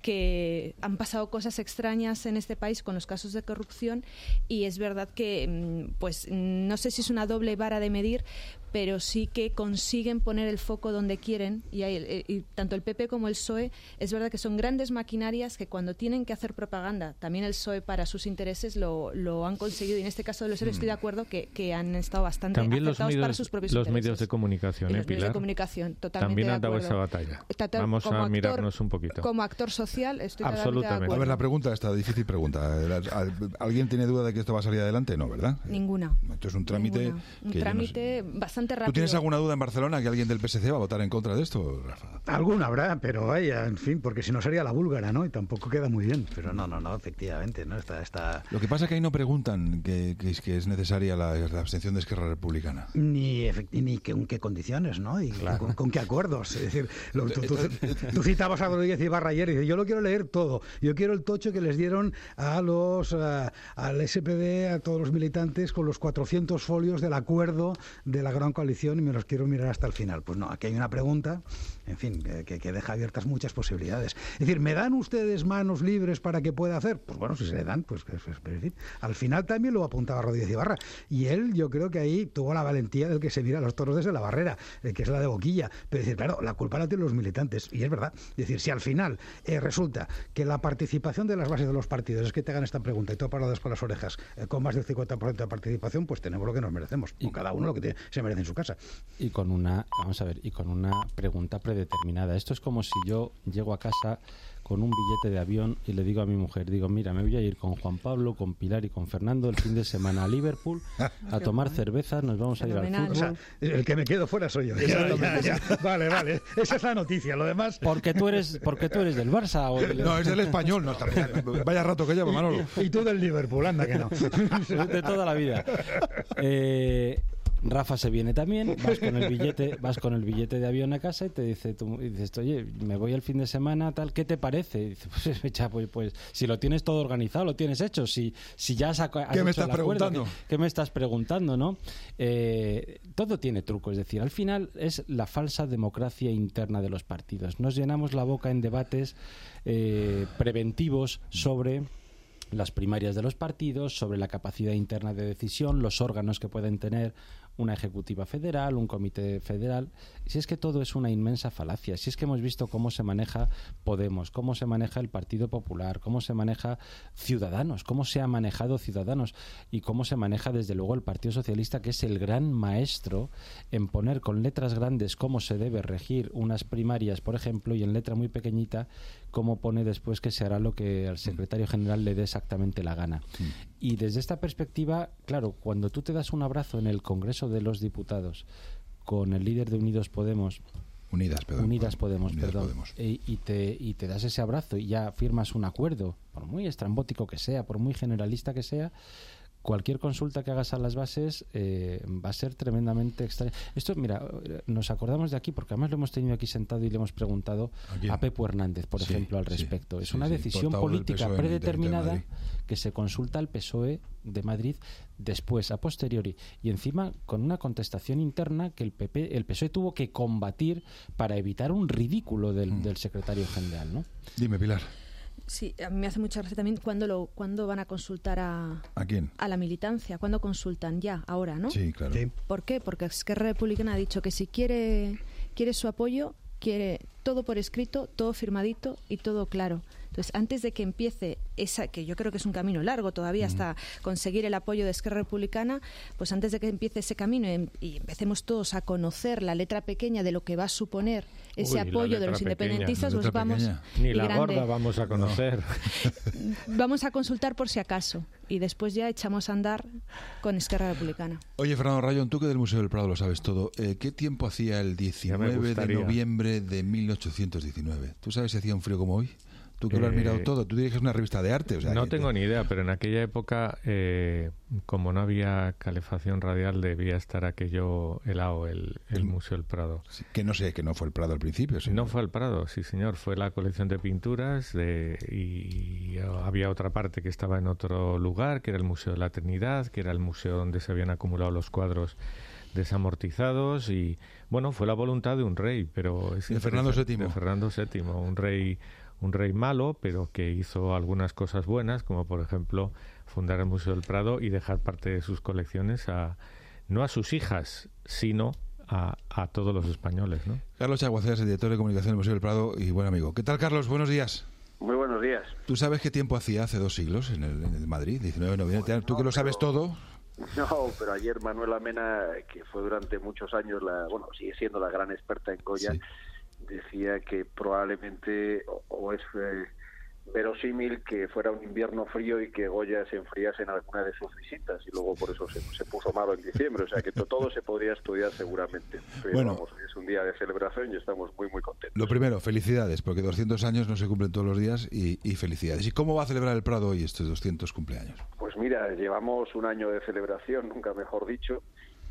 que han pasado cosas extrañas en este país con los casos de corrupción, y es verdad que, pues, no sé si es una doble vara de medir, pero sí que consiguen poner el foco donde quieren, y, hay, y tanto el P P como el P S O E, es verdad que son grandes maquinarias que cuando tienen que hacer propaganda, también el P S O E para sus intereses lo, lo han conseguido, y en este caso de los mm. estoy de acuerdo que, que han estado bastante también acertados los medios, para sus propios los intereses. medios de comunicación, y ¿eh, los medios Pilar? de comunicación, totalmente también han de dado acuerdo. esa batalla. Tata, Vamos a actor, mirarnos un poquito. Como actor social, estoy totalmente de acuerdo. A ver, la pregunta, esta difícil pregunta. ¿Alguien tiene duda de que esto va a salir adelante? No, ¿verdad? Ninguna. Esto es un trámite... Ninguna. Un trámite no sé. bastante rápido. ¿Tú tienes alguna duda en Barcelona que alguien del P S C va a votar en contra de esto, Rafa? Alguna habrá, pero vaya, en fin, porque si no sería la búlgara, ¿no? Y tampoco queda muy bien. Pero no, no, no, efectivamente, ¿no? Está, está... Lo que pasa es que ahí no preguntan que, que, es, que es necesaria la, la abstención de Esquerra Republicana. Ni, ni que, qué condiciones, ¿no? Y claro. con, con qué acuerdos. Es decir, lo, tú, tú, tú citabas a Rodríguez Ibarra ayer y dices, yo lo quiero leer todo. Yo quiero el tocho que les dieron a los a, al S P D, a todos los militantes, con los cuatrocientos folios del acuerdo de la gran coalición, y me los quiero mirar hasta el final. Pues no, aquí hay una pregunta, en fin, que, que deja abiertas muchas posibilidades. Es decir, ¿me dan ustedes manos libres para que pueda hacer? Pues bueno, si se le dan, pues, pues, pues en fin. Al final también lo apuntaba Rodríguez Ibarra, y él, yo creo que ahí tuvo la valentía del que se mira a los toros desde la barrera, eh, que es la de boquilla. Pero decir, claro, la culpa la tienen los militantes, y es verdad. Es decir, si al final eh, resulta que la participación de las bases de los partidos es que te hagan esta pregunta y todo paradas por las orejas, eh, con más del cincuenta por ciento de participación, pues tenemos lo que nos merecemos, con cada uno lo que tiene, se merece en su casa. Y con una, vamos a ver, y con una pregunta predeterminada. Esto es como si yo llego a casa con un billete de avión y le digo a mi mujer, digo, mira, me voy a ir con Juan Pablo, con Pilar y con Fernando el fin de semana a Liverpool a tomar cervezas, nos vamos a ir al fútbol. O sea, el que me quedo fuera soy yo. Ya, ya, ya. Vale, vale, esa es la noticia, lo demás... Porque tú eres, porque tú eres del Barça o del... No, es del Español, no, vaya rato que llevo, Manolo. Y tú del Liverpool, anda que no. De toda la vida. Eh... Rafa se viene también, vas con el billete, vas con el billete de avión a casa y te dice, tú, y dices, oye, me voy el fin de semana, tal, ¿qué te parece? Y dices, pues, pues, pues si lo tienes todo organizado, lo tienes hecho, si, si ya has, has ¿Qué me estás preguntando? ¿qué, ¿qué me estás preguntando, no? Eh, todo tiene truco, es decir, al final es la falsa democracia interna de los partidos. Nos llenamos la boca en debates eh, preventivos sobre las primarias de los partidos, sobre la capacidad interna de decisión, los órganos que pueden tener una ejecutiva federal, un comité federal. Si es que todo es una inmensa falacia, si es que hemos visto cómo se maneja Podemos, cómo se maneja el Partido Popular, cómo se maneja Ciudadanos, cómo se ha manejado Ciudadanos y cómo se maneja desde luego el Partido Socialista, que es el gran maestro en poner con letras grandes cómo se debe regir unas primarias, por ejemplo, y en letra muy pequeñita cómo pone después que se hará lo que al secretario general le dé exactamente la gana. Mm. Y desde esta perspectiva, claro, cuando tú te das un abrazo en el Congreso de los Diputados con el líder de Unidos Podemos, Unidas, perdón, Unidas Podemos, Unidas perdón, Podemos. Y, y, te, y te das ese abrazo y ya firmas un acuerdo, por muy estrambótico que sea, por muy generalista que sea, cualquier consulta que hagas a las bases eh, va a ser tremendamente extraña. Esto, mira, nos acordamos de aquí porque además lo hemos tenido aquí sentado y le hemos preguntado a, a Pepo Hernández, por sí, ejemplo, al respecto. Sí, es sí, una sí, decisión política de predeterminada de que se consulta al P S O E de Madrid después, a posteriori, y encima con una contestación interna que el P P, el P S O E tuvo que combatir para evitar un ridículo del, mm. del secretario general, ¿no? Dime, Pilar. Sí, a mí me hace mucha gracia también cuando lo cuando van a consultar a ¿A quién? A la militancia, cuando consultan ya, ahora, ¿no? Sí, claro. Sí. ¿Por qué? Porque Esquerra Republicana ha dicho que si quiere quiere su apoyo, quiere todo por escrito, todo firmadito y todo claro. Entonces, antes de que empiece esa, que yo creo que es un camino largo todavía mm. hasta conseguir el apoyo de Esquerra Republicana, pues antes de que empiece ese camino y, y empecemos todos a conocer la letra pequeña de lo que va a suponer ese Uy, apoyo de los pequeña, independentistas, pues vamos... Pequeña. Ni la grande. gorda vamos a conocer. Vamos a consultar por si acaso y después ya echamos a andar con Esquerra Republicana. Oye, Fernando Rayón, tú que del Museo del Prado lo sabes todo, eh, ¿qué tiempo hacía el diecinueve de noviembre de mil ochocientos diecinueve? ¿Tú sabes si hacía un frío como hoy? Tú que lo has mirado Eh, todo, tú diriges una revista de arte. O sea, no que- tengo ni idea, pero en aquella época, eh, como no había calefacción radial, debía estar aquello helado, el, el Museo del Prado. Sí, que no sé, que no fue el Prado al principio. Sí. No fue el Prado, sí señor, fue la colección de pinturas de, y, y había otra parte que estaba en otro lugar, que era el Museo de la Trinidad, que era el museo donde se habían acumulado los cuadros desamortizados y, bueno, fue la voluntad de un rey, pero es De Fernando interesante, séptimo. de Fernando séptimo, un rey, un rey malo, pero que hizo algunas cosas buenas, como por ejemplo fundar el Museo del Prado y dejar parte de sus colecciones a, no a sus hijas, sino a, a todos los españoles, ¿no? Carlos Chaguaceras, el director de comunicación del Museo del Prado y buen amigo. ¿Qué tal, Carlos? Buenos días. Muy buenos días. ¿Tú sabes qué tiempo hacía hace dos siglos en el, en el Madrid? diecinueve de noviembre. Tú que lo sabes todo. No, pero ayer Manuela Mena, que fue durante muchos años la, bueno, sigue siendo la gran experta en Goya, Sí. decía que probablemente o, o es eh, verosímil que fuera un invierno frío y que Goya se enfriase en alguna de sus visitas y luego por eso se, se puso malo en diciembre. O sea que to- todo se podría estudiar seguramente. Pero Bueno. vamos, hoy es un día de celebración y estamos muy, muy contentos. Lo primero, felicidades, porque doscientos años no se cumplen todos los días y, y felicidades. ¿Y cómo va a celebrar el Prado hoy estos doscientos cumpleaños? Pues mira, llevamos un año de celebración, nunca mejor dicho,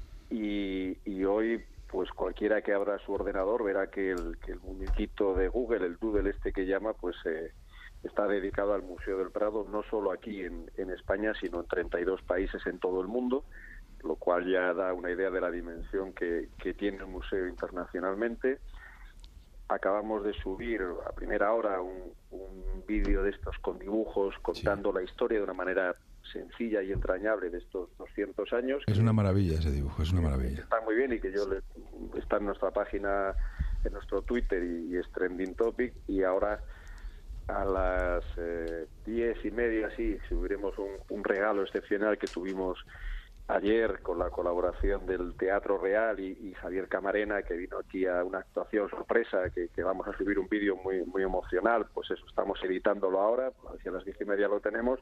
y, y hoy pues cualquiera que abra su ordenador verá que el, que el muñequito de Google, el Doodle este que llama, pues eh, está dedicado al Museo del Prado, no solo aquí en, en España, sino en treinta y dos países en todo el mundo, lo cual ya da una idea de la dimensión que, que tiene el museo internacionalmente. Acabamos de subir a primera hora un, un vídeo de estos con dibujos contando la historia de una manera sencilla y entrañable de estos doscientos años. Es una maravilla ese dibujo, es una maravilla. Está muy bien y que yo le, está en nuestra página, en nuestro Twitter y, y es trending topic. Y ahora a las eh, diez y media sí subiremos un, un regalo excepcional que tuvimos ayer con la colaboración del Teatro Real y, y Javier Camarena, que vino aquí a una actuación sorpresa, que, que vamos a subir un vídeo muy muy emocional. Pues eso, estamos editándolo ahora, hacia las diez y media lo tenemos.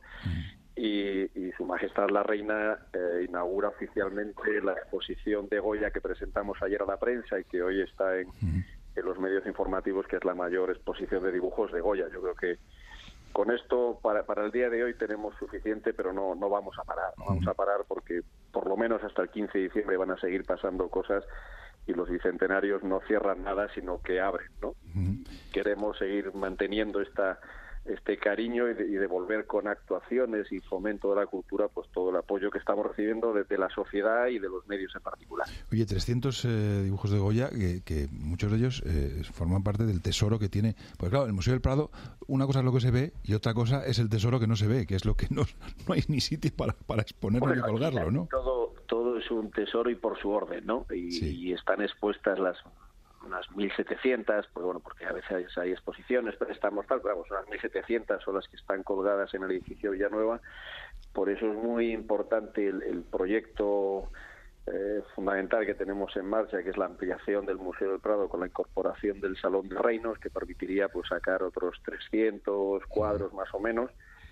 Y, y Su Majestad la Reina eh, inaugura oficialmente la exposición de Goya que presentamos ayer a la prensa y que hoy está en, en los medios informativos, que es la mayor exposición de dibujos de Goya. Yo creo que con esto para, para el día de hoy tenemos suficiente, pero no, no vamos a parar, no vamos a parar porque por lo menos hasta el quince de diciembre van a seguir pasando cosas y los bicentenarios no cierran nada, sino que abren, ¿no? Queremos seguir manteniendo esta este cariño y, de, y devolver con actuaciones y fomento de la cultura pues todo el apoyo que estamos recibiendo desde la sociedad y de los medios en particular. Oye, trescientos eh, dibujos de Goya, que, que muchos de ellos eh, forman parte del tesoro que tiene. Pues claro, el Museo del Prado, una cosa es lo que se ve y otra cosa es el tesoro que no se ve, que es lo que no, no hay ni sitio para, para exponerlo Bueno, ni colgarlo, ¿no? Todo, todo es un tesoro y por su orden, ¿no? Y, Sí. y están expuestas las unas mil setecientas, pues bueno, porque a veces hay exposiciones, préstamos, tal, pero vamos, unas mil setecientas son las que están colgadas en el edificio Villanueva. Por eso es muy importante el, el proyecto eh, fundamental que tenemos en marcha, que es la ampliación del Museo del Prado con la incorporación del Salón de Reinos, que permitiría pues sacar otros trescientos cuadros más o menos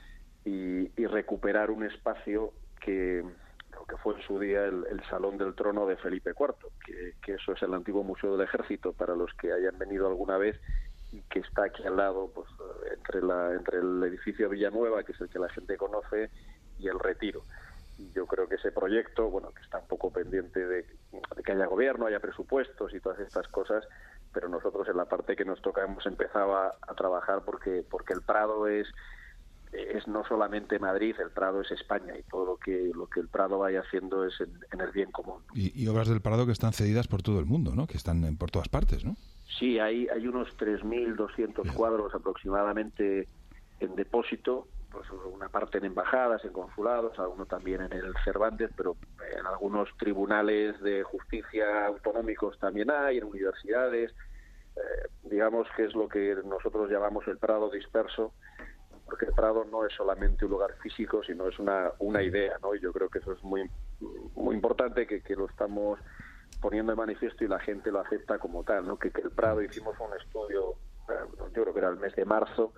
y, y recuperar un espacio que lo que fue en su día el, el Salón del Trono de Felipe cuarto, que, que eso es el antiguo Museo del Ejército para los que hayan venido alguna vez, y que está aquí al lado, pues entre la entre el edificio Villanueva, que es el que la gente conoce, y el Retiro. Y yo creo que ese proyecto, bueno, que está un poco pendiente de, de que haya gobierno, haya presupuestos y todas estas cosas, pero nosotros en la parte que nos toca hemos empezado a, a trabajar porque porque el Prado es es no solamente Madrid, el Prado es España, y todo lo que lo que el Prado vaya haciendo es en, en el bien común. Y, y obras del Prado que están cedidas por todo el mundo, ¿no? Que están en, por todas partes, ¿no? Sí, hay hay unos tres mil doscientos cuadros aproximadamente en depósito, pues una parte en embajadas, en consulados, alguno también en el Cervantes, pero en algunos tribunales de justicia autonómicos también hay, en universidades. Eh, digamos que es lo que nosotros llamamos el Prado disperso, porque el Prado no es solamente un lugar físico, sino es una una idea, ¿no? Y yo creo que eso es muy muy importante, que, que lo estamos poniendo de manifiesto y la gente lo acepta como tal, ¿no? Que, que el Prado, hicimos un estudio, yo creo que era el mes de marzo,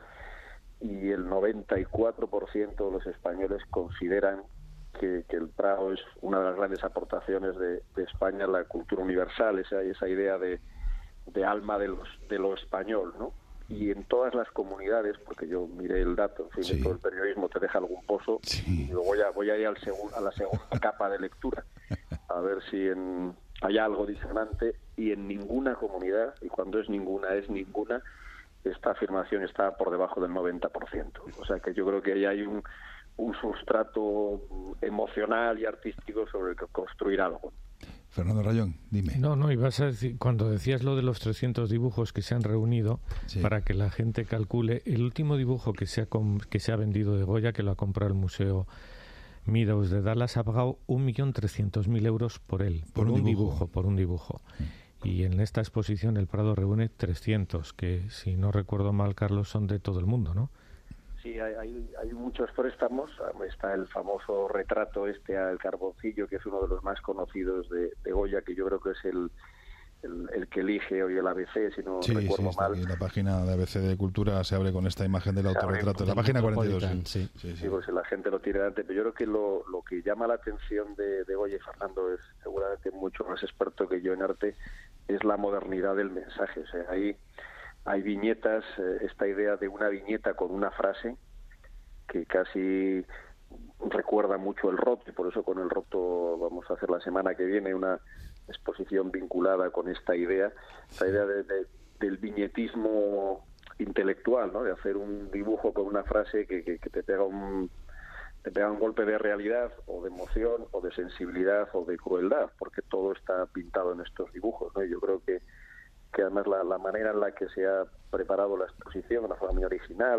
y el noventa y cuatro por ciento de los españoles consideran que, que el Prado es una de las grandes aportaciones de, de España a la cultura universal, esa esa idea de, de alma de los de lo español, ¿no? y en todas las comunidades, porque yo miré el dato, en fin, sí. todo el periodismo te deja algún pozo, sí. y digo, voy a, voy a ir al segun, a la segunda capa de lectura, a ver si en, hay algo disonante, y en ninguna comunidad, y cuando es ninguna, es ninguna, esta afirmación está por debajo del noventa por ciento. O sea que yo creo que ahí hay un, un sustrato emocional y artístico sobre el que construir algo. Fernando Rayón, dime. No, no, ibas a decir, cuando decías lo de los trescientos dibujos que se han reunido, sí. para que la gente calcule, el último dibujo que se ha, que se ha vendido de Goya, que lo ha comprado el Museo Meadows de Dallas, ha pagado un millón trescientos mil euros por él, por, por un, un dibujo? dibujo, por un dibujo. Sí. Y en esta exposición el Prado reúne trescientos, que si no recuerdo mal, Carlos, son de todo el mundo, ¿no? Sí, hay, hay, hay muchos préstamos. Está el famoso retrato este al carboncillo, que es uno de los más conocidos de, de Goya, que yo creo que es el, el, el que elige hoy el A B C, si no sí, recuerdo sí, mal. Sí, la página de A B C de Cultura se abre con esta imagen del autorretrato, la página cuarenta y dos. Sí, sí, sí, sí. Pues la gente lo tiene delante, pero yo creo que lo, lo que llama la atención de, de Goya, y Fernando es seguramente mucho más experto que yo en arte, es la modernidad del mensaje. O sea, ahí hay viñetas, eh, esta idea de una viñeta con una frase que casi recuerda mucho el roto, y por eso con el roto vamos a hacer la semana que viene una exposición vinculada con esta idea, esta idea de, de, del viñetismo intelectual, ¿no? De hacer un dibujo con una frase que, que, que te pega un te pega un golpe de realidad, o de emoción, o de sensibilidad, o de crueldad, porque todo está pintado en estos dibujos, ¿no? Y yo creo que que además la, la manera en la que se ha preparado la exposición, una forma muy original,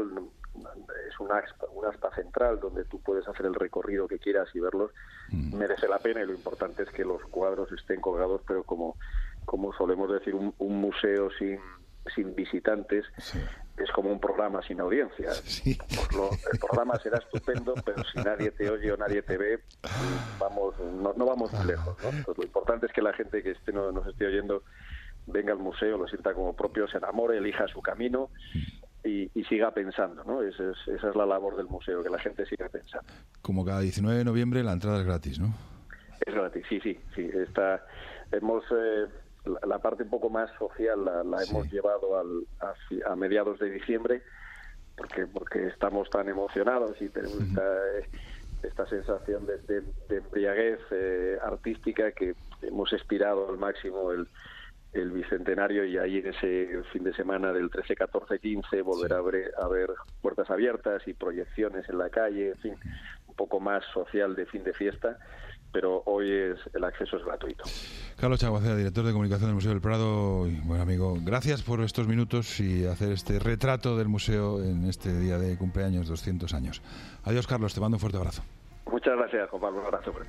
es un aspa, un aspa central donde tú puedes hacer el recorrido que quieras y verlos, mm. merece la pena, y lo importante es que los cuadros estén colgados, pero como, como solemos decir, un, un museo sin, sin visitantes sí. es como un programa sin audiencia. Sí. Pues lo, el programa será estupendo, pero si nadie te oye o nadie te ve, vamos no, no vamos muy lejos, ¿no? Pues lo importante es que la gente que esté, no, nos esté oyendo venga al museo, lo sienta como propio, se enamore, elija su camino y, y siga pensando, ¿no? Esa es, esa es la labor del museo, que la gente siga pensando. Como cada diecinueve de noviembre la entrada es gratis, ¿no? Es gratis, sí, sí, sí. Está, hemos eh, la, la parte un poco más social la, la sí. hemos llevado al, a, a mediados de diciembre, porque porque estamos tan emocionados y tenemos uh-huh. esta, eh, esta sensación de, de, de embriaguez eh, artística, que hemos expirado al máximo el el bicentenario, y ahí en ese fin de semana del trece, catorce, quince volverá sí. a, haber, a haber puertas abiertas y proyecciones en la calle, en fin, un poco más social de fin de fiesta, pero hoy es el acceso es gratuito. Carlos Chaguacera, director de comunicación del Museo del Prado, y buen amigo, gracias por estos minutos y hacer este retrato del museo en este día de cumpleaños, doscientos años. Adiós, Carlos, te mando un fuerte abrazo. Muchas gracias, Juan Pablo, un abrazo por ti.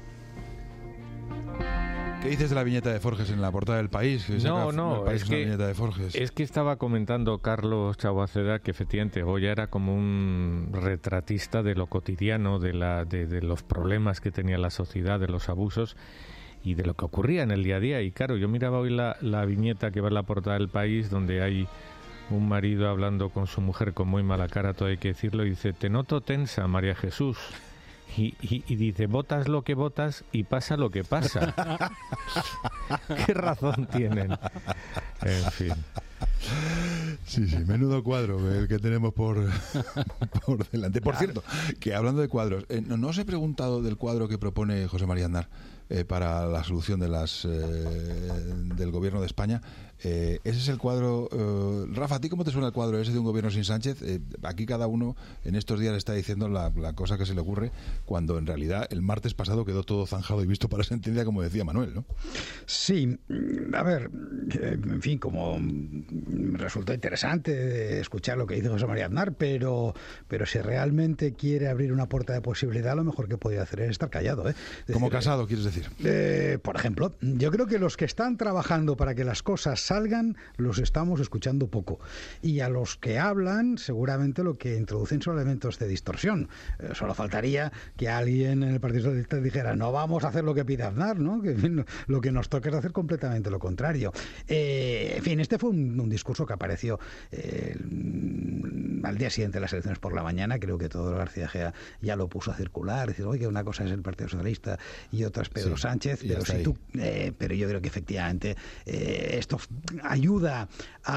¿Qué dices de la viñeta de Forges en la portada del País? Que no, no, País es, que, viñeta de Forges. es que estaba comentando Carlos Chaguaceda que efectivamente Goya era como un retratista de lo cotidiano, de, la, de, de los problemas que tenía la sociedad, de los abusos y de lo que ocurría en el día a día. Y claro, yo miraba hoy la, la viñeta que va en la portada del País, donde hay un marido hablando con su mujer con muy mala cara, todo hay que decirlo, y dice: te noto tensa, María Jesús. Y, y, y dice, votas lo que votas y pasa lo que pasa. ¿Qué razón tienen? En fin. Sí, sí, menudo cuadro el que tenemos por, por delante. Por cierto, que hablando de cuadros, eh, no, no os he preguntado del cuadro que propone José María Aznar eh, para la solución de las eh, del gobierno de España. Eh, ese es el cuadro. Eh, Rafa, ¿a ti cómo te suena el cuadro ese de un gobierno sin Sánchez? Eh, aquí cada uno en estos días está diciendo la, la cosa que se le ocurre, cuando en realidad el martes pasado quedó todo zanjado y visto para sentencia, como decía Manuel, ¿no? Sí, a ver, en fin, como resultó interesante escuchar lo que dice José María Aznar, pero, pero si realmente quiere abrir una puerta de posibilidad, lo mejor que podría hacer es estar callado, ¿eh? Es como decir, Casado, quieres decir. Eh, por ejemplo, yo creo que los que están trabajando para que las cosas salgan, los estamos escuchando poco. Y a los que hablan, seguramente lo que introducen son elementos de distorsión. Eh, solo faltaría que alguien en el Partido Socialista dijera, no vamos a hacer lo que pide Aznar, ¿no? Que en fin, lo que nos toca es hacer completamente lo contrario. Eh, en fin, este fue un, un discurso que apareció eh, al día siguiente de las elecciones por la mañana, creo que Teodoro García Gea ya lo puso a circular, decir, oye, una cosa es el Partido Socialista y otra es Pedro Sí, Sánchez, y pero hasta si ahí. tú, eh, pero yo creo que efectivamente eh, esto ayuda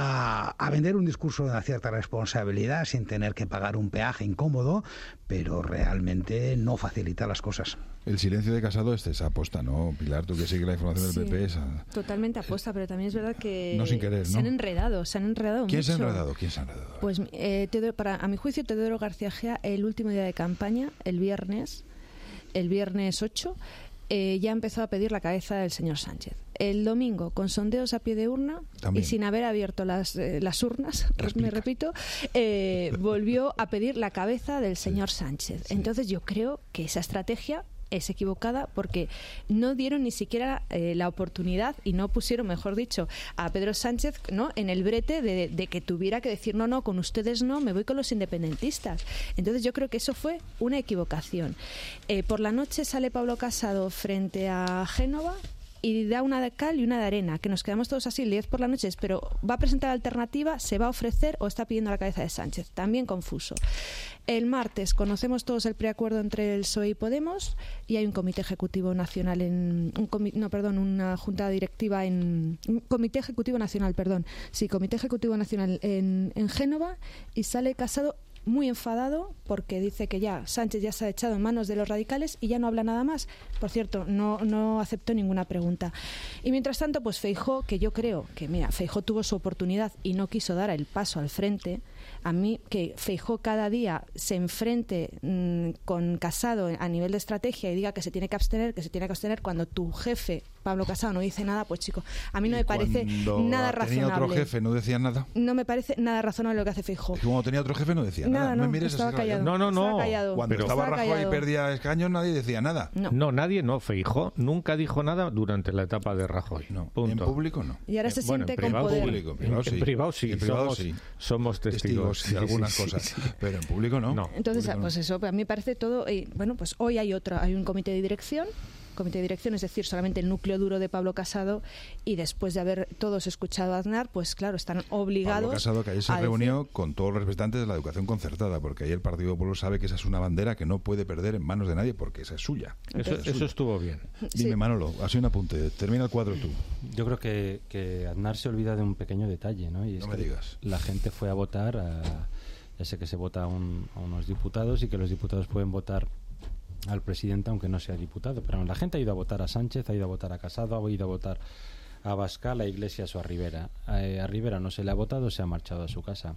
a, a vender un discurso de una cierta responsabilidad sin tener que pagar un peaje incómodo, pero realmente no facilita las cosas. El silencio de Casado es esa aposta, ¿no, Pilar? Tú que sigues la información del Sí. P P. Esa... Totalmente aposta, pero también es verdad que No sin querer, se ¿no? han enredado, se han enredado ¿Quién mucho. se ha enredado? ¿Quién se ha enredado? Pues eh, Teodoro- para, a mi juicio, Teodoro García Gea, el último día de campaña, el viernes, el viernes ocho, eh, ya empezó a pedir la cabeza del señor Sánchez. El domingo, con sondeos a pie de urna También. y sin haber abierto las, eh, las urnas, me repito, eh, volvió a pedir la cabeza del señor Sánchez. Entonces yo creo que esa estrategia es equivocada porque no dieron ni siquiera eh, la oportunidad y no pusieron, mejor dicho, a Pedro Sánchez, ¿no?, en el brete de, de que tuviera que decir no, no, con ustedes no, me voy con los independentistas. Entonces yo creo que eso fue una equivocación. Eh, por la noche sale Pablo Casado frente a Génova y da una de cal y una de arena, que nos quedamos todos así el diez por la noche, pero ¿va a presentar alternativa, se va a ofrecer o está pidiendo la cabeza de Sánchez? También confuso. El martes conocemos todos el preacuerdo entre el P S O E y Podemos y hay un comité ejecutivo nacional en un comi- no, perdón, una junta directiva en un comité ejecutivo nacional, perdón, sí, comité ejecutivo nacional en, en Génova y sale Casado muy enfadado porque dice que ya Sánchez ya se ha echado en manos de los radicales y ya no habla nada más. Por cierto, no, no aceptó ninguna pregunta. Y mientras tanto, pues Feijóo, que yo creo que, mira, Feijóo tuvo su oportunidad y no quiso dar el paso al frente. A mí, que Feijóo cada día se enfrente mmm, con Casado a nivel de estrategia y diga que se tiene que abstener, que se tiene que abstener cuando tu jefe, Pablo Casado, no dice nada, pues chico, a mí no me parece Cuando nada tenía razonable. otro jefe, no decía nada. No me parece nada razonable lo que hace Feijóo. Y cuando tenía otro jefe, no decía Nada, nada. no, me mires estaba así, callado. No, no, no. Estaba callado. Cuando Pero- estaba Estaba Rajoy y callado. perdía escaños, nadie decía nada. No. No, nadie, no. Feijóo nunca dijo nada durante la etapa de Rajoy. No, Punto. en público no. Y ahora se Eh, bueno, siente en con privado, poder. Público, en privado En- sí. en privado sí, En privado somos- sí. somos testigos, de sí, algunas sí, sí, cosas, sí. pero en público no. No. Entonces, Público no. pues eso, a mí me parece todo. Y, bueno, pues hoy hay otra, hay un comité de dirección. Comité de dirección, es decir, solamente el núcleo duro de Pablo Casado, y después de haber todos escuchado a Aznar, pues claro, están obligados. Pablo Casado, que ayer se a decir- reunió con todos los representantes de la educación concertada, porque ahí el Partido Popular sabe que esa es una bandera que no puede perder en manos de nadie, porque esa es suya. Eso, Esa es eso suya. estuvo bien. Dime, Sí. Manolo, así un apunte. Termina el cuadro tú. Yo creo que, que Aznar se olvida de un pequeño detalle, ¿no? Y es No me que digas. la gente fue a votar, a, ya sé que se vota a, un- a unos diputados y que los diputados pueden votar al presidente aunque no sea diputado, pero la gente ha ido a votar a Sánchez, ha ido a votar a Casado, ha ido a votar a Abascal, a Iglesias o a Rivera. Eh, a Rivera no se le ha votado, se ha marchado a su casa.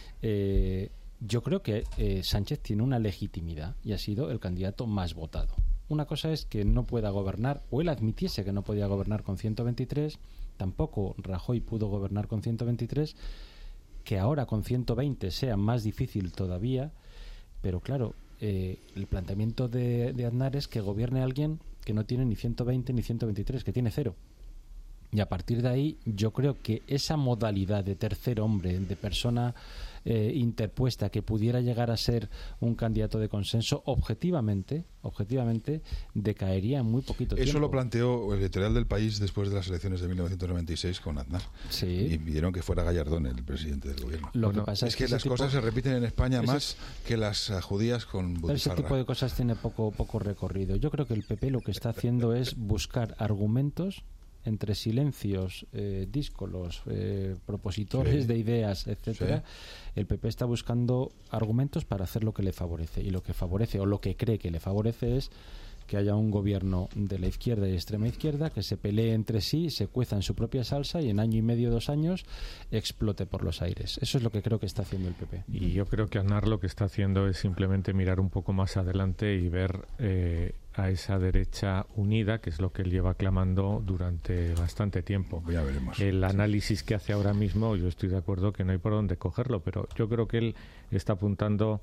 Eh, yo creo que eh, Sánchez tiene una legitimidad y ha sido el candidato más votado. Una cosa es que no pueda gobernar, o él admitiese que no podía gobernar con ciento veintitrés, tampoco Rajoy pudo gobernar con ciento veintitrés, que ahora con ciento veinte sea más difícil todavía, pero claro, eh, el planteamiento de, de Aznar es que gobierne alguien que no tiene ni ciento veinte ni ciento veintitrés, que tiene cero. Y a partir de ahí yo creo que esa modalidad de tercer hombre, de persona eh, interpuesta que pudiera llegar a ser un candidato de consenso, objetivamente, objetivamente decaería en muy poquito tiempo. Eso lo planteó el editorial del País después de las elecciones de mil novecientos noventa y seis con Aznar. Sí. Y pidieron que fuera Gallardón el presidente del gobierno. Lo que pasa es es que que las ese cosas tipo- se repiten en España ese- más que las uh, judías con Pero ese butifarra. tipo de cosas tiene poco, poco recorrido. Yo creo que el P P lo que está haciendo es buscar argumentos entre silencios eh, díscolos, eh, propositores Sí. de ideas, etcétera. Sí. El P P está buscando argumentos para hacer lo que le favorece, y lo que favorece o lo que cree que le favorece es que haya un gobierno de la izquierda y extrema izquierda que se pelee entre sí, se cueza en su propia salsa y en año y medio, dos años explote por los aires. Eso es lo que creo que está haciendo el P P. Y yo creo que Aznar lo que está haciendo es simplemente mirar un poco más adelante y ver eh, a esa derecha unida, que es lo que él lleva clamando durante bastante tiempo. Ya veremos. El análisis que hace ahora mismo, yo estoy de acuerdo que no hay por dónde cogerlo, pero yo creo que él está apuntando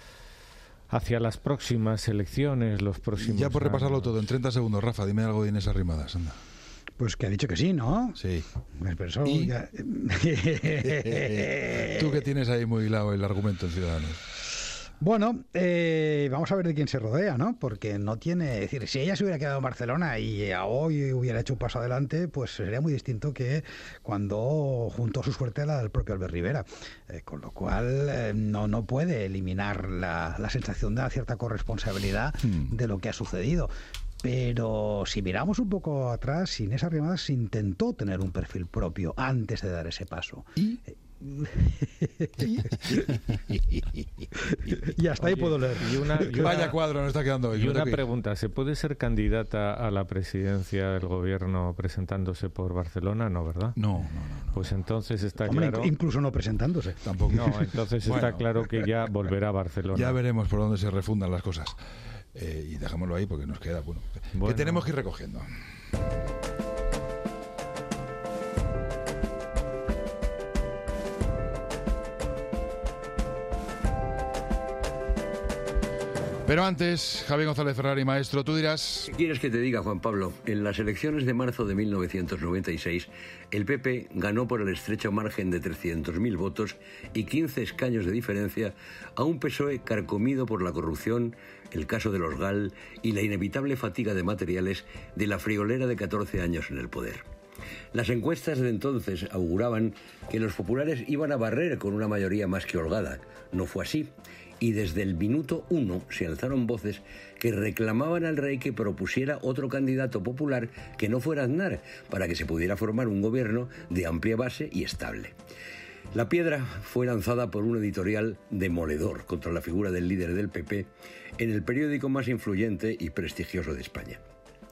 hacia las próximas elecciones, los próximos Ya por repasarlo años. todo, en treinta segundos, Rafa, dime algo de Inés Arrimadas, anda. Pues que ha dicho que sí, ¿no? Sí. Pues, pero eso ¿Y? ya- Tú que tienes ahí muy hilado el argumento en Ciudadanos. Bueno, eh, vamos a ver de quién se rodea, ¿no? Porque no tiene... Es decir, si ella se hubiera quedado en Barcelona y hoy hubiera hecho un paso adelante, pues sería muy distinto que cuando juntó su suerte a la del propio Albert Rivera. Eh, con lo cual, eh, no, no puede eliminar la, la sensación de una cierta corresponsabilidad hmm. de lo que ha sucedido. Pero si miramos un poco atrás, Inés Arrimadas intentó tener un perfil propio antes de dar ese paso. ¿Y? Y hasta ahí puedo leer. Y una, y una, Vaya cuadro nos está quedando hoy. Y una pregunta, ¿se puede ser candidata a la presidencia del gobierno presentándose por Barcelona? No, ¿verdad? No, no, no. no. Pues entonces está Hombre, claro... incluso no presentándose. Tampoco. No, entonces bueno, está claro que ya volverá a Barcelona. Ya veremos por dónde se refundan las cosas. Eh, y dejémoslo ahí porque nos queda, bueno, bueno, que tenemos que ir recogiendo. Pero antes, Javier González Ferrari, maestro, tú dirás... ¿Qué quieres que te diga, Juan Pablo? En las elecciones de marzo de mil novecientos noventa y seis, el P P ganó por el estrecho margen de trescientos mil votos y quince escaños de diferencia a un P S O E carcomido por la corrupción, el caso de los GAL y la inevitable fatiga de materiales de la friolera de catorce años en el poder. Las encuestas de entonces auguraban que los populares iban a barrer con una mayoría más que holgada. No fue así. Y desde el minuto uno se alzaron voces que reclamaban al rey que propusiera otro candidato popular que no fuera Aznar, para que se pudiera formar un gobierno de amplia base y estable. La piedra fue lanzada por un editorial demoledor contra la figura del líder del P P en el periódico más influyente y prestigioso de España.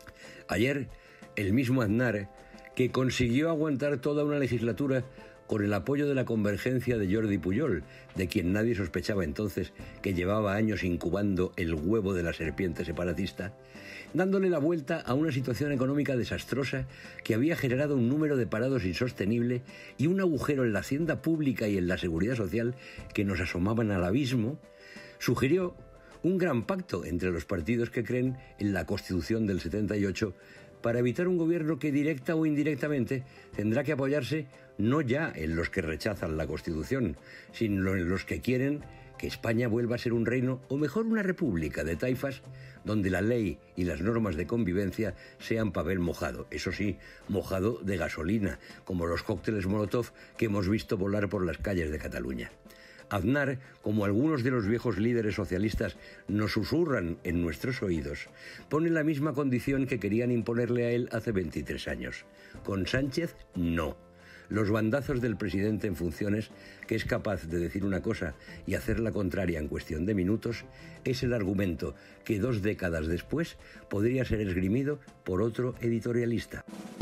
Ayer, el mismo Aznar, que consiguió aguantar toda una legislatura con el apoyo de la convergencia de Jordi Pujol, de quien nadie sospechaba entonces que llevaba años incubando el huevo de la serpiente separatista, dándole la vuelta a una situación económica desastrosa que había generado un número de parados insostenible y un agujero en la hacienda pública y en la seguridad social que nos asomaban al abismo, sugirió un gran pacto entre los partidos que creen en la Constitución del setenta y ocho para evitar un gobierno que directa o indirectamente tendrá que apoyarse no ya en los que rechazan la Constitución, sino en los que quieren que España vuelva a ser un reino, o mejor una república de taifas, donde la ley y las normas de convivencia sean papel mojado, eso sí, mojado de gasolina, como los cócteles Molotov que hemos visto volar por las calles de Cataluña. Aznar, como algunos de los viejos líderes socialistas nos susurran en nuestros oídos, pone la misma condición que querían imponerle a él hace veintitrés años. Con Sánchez, no. Los bandazos del presidente en funciones, que es capaz de decir una cosa y hacer la contraria en cuestión de minutos, es el argumento que dos décadas después podría ser esgrimido por otro editorialista.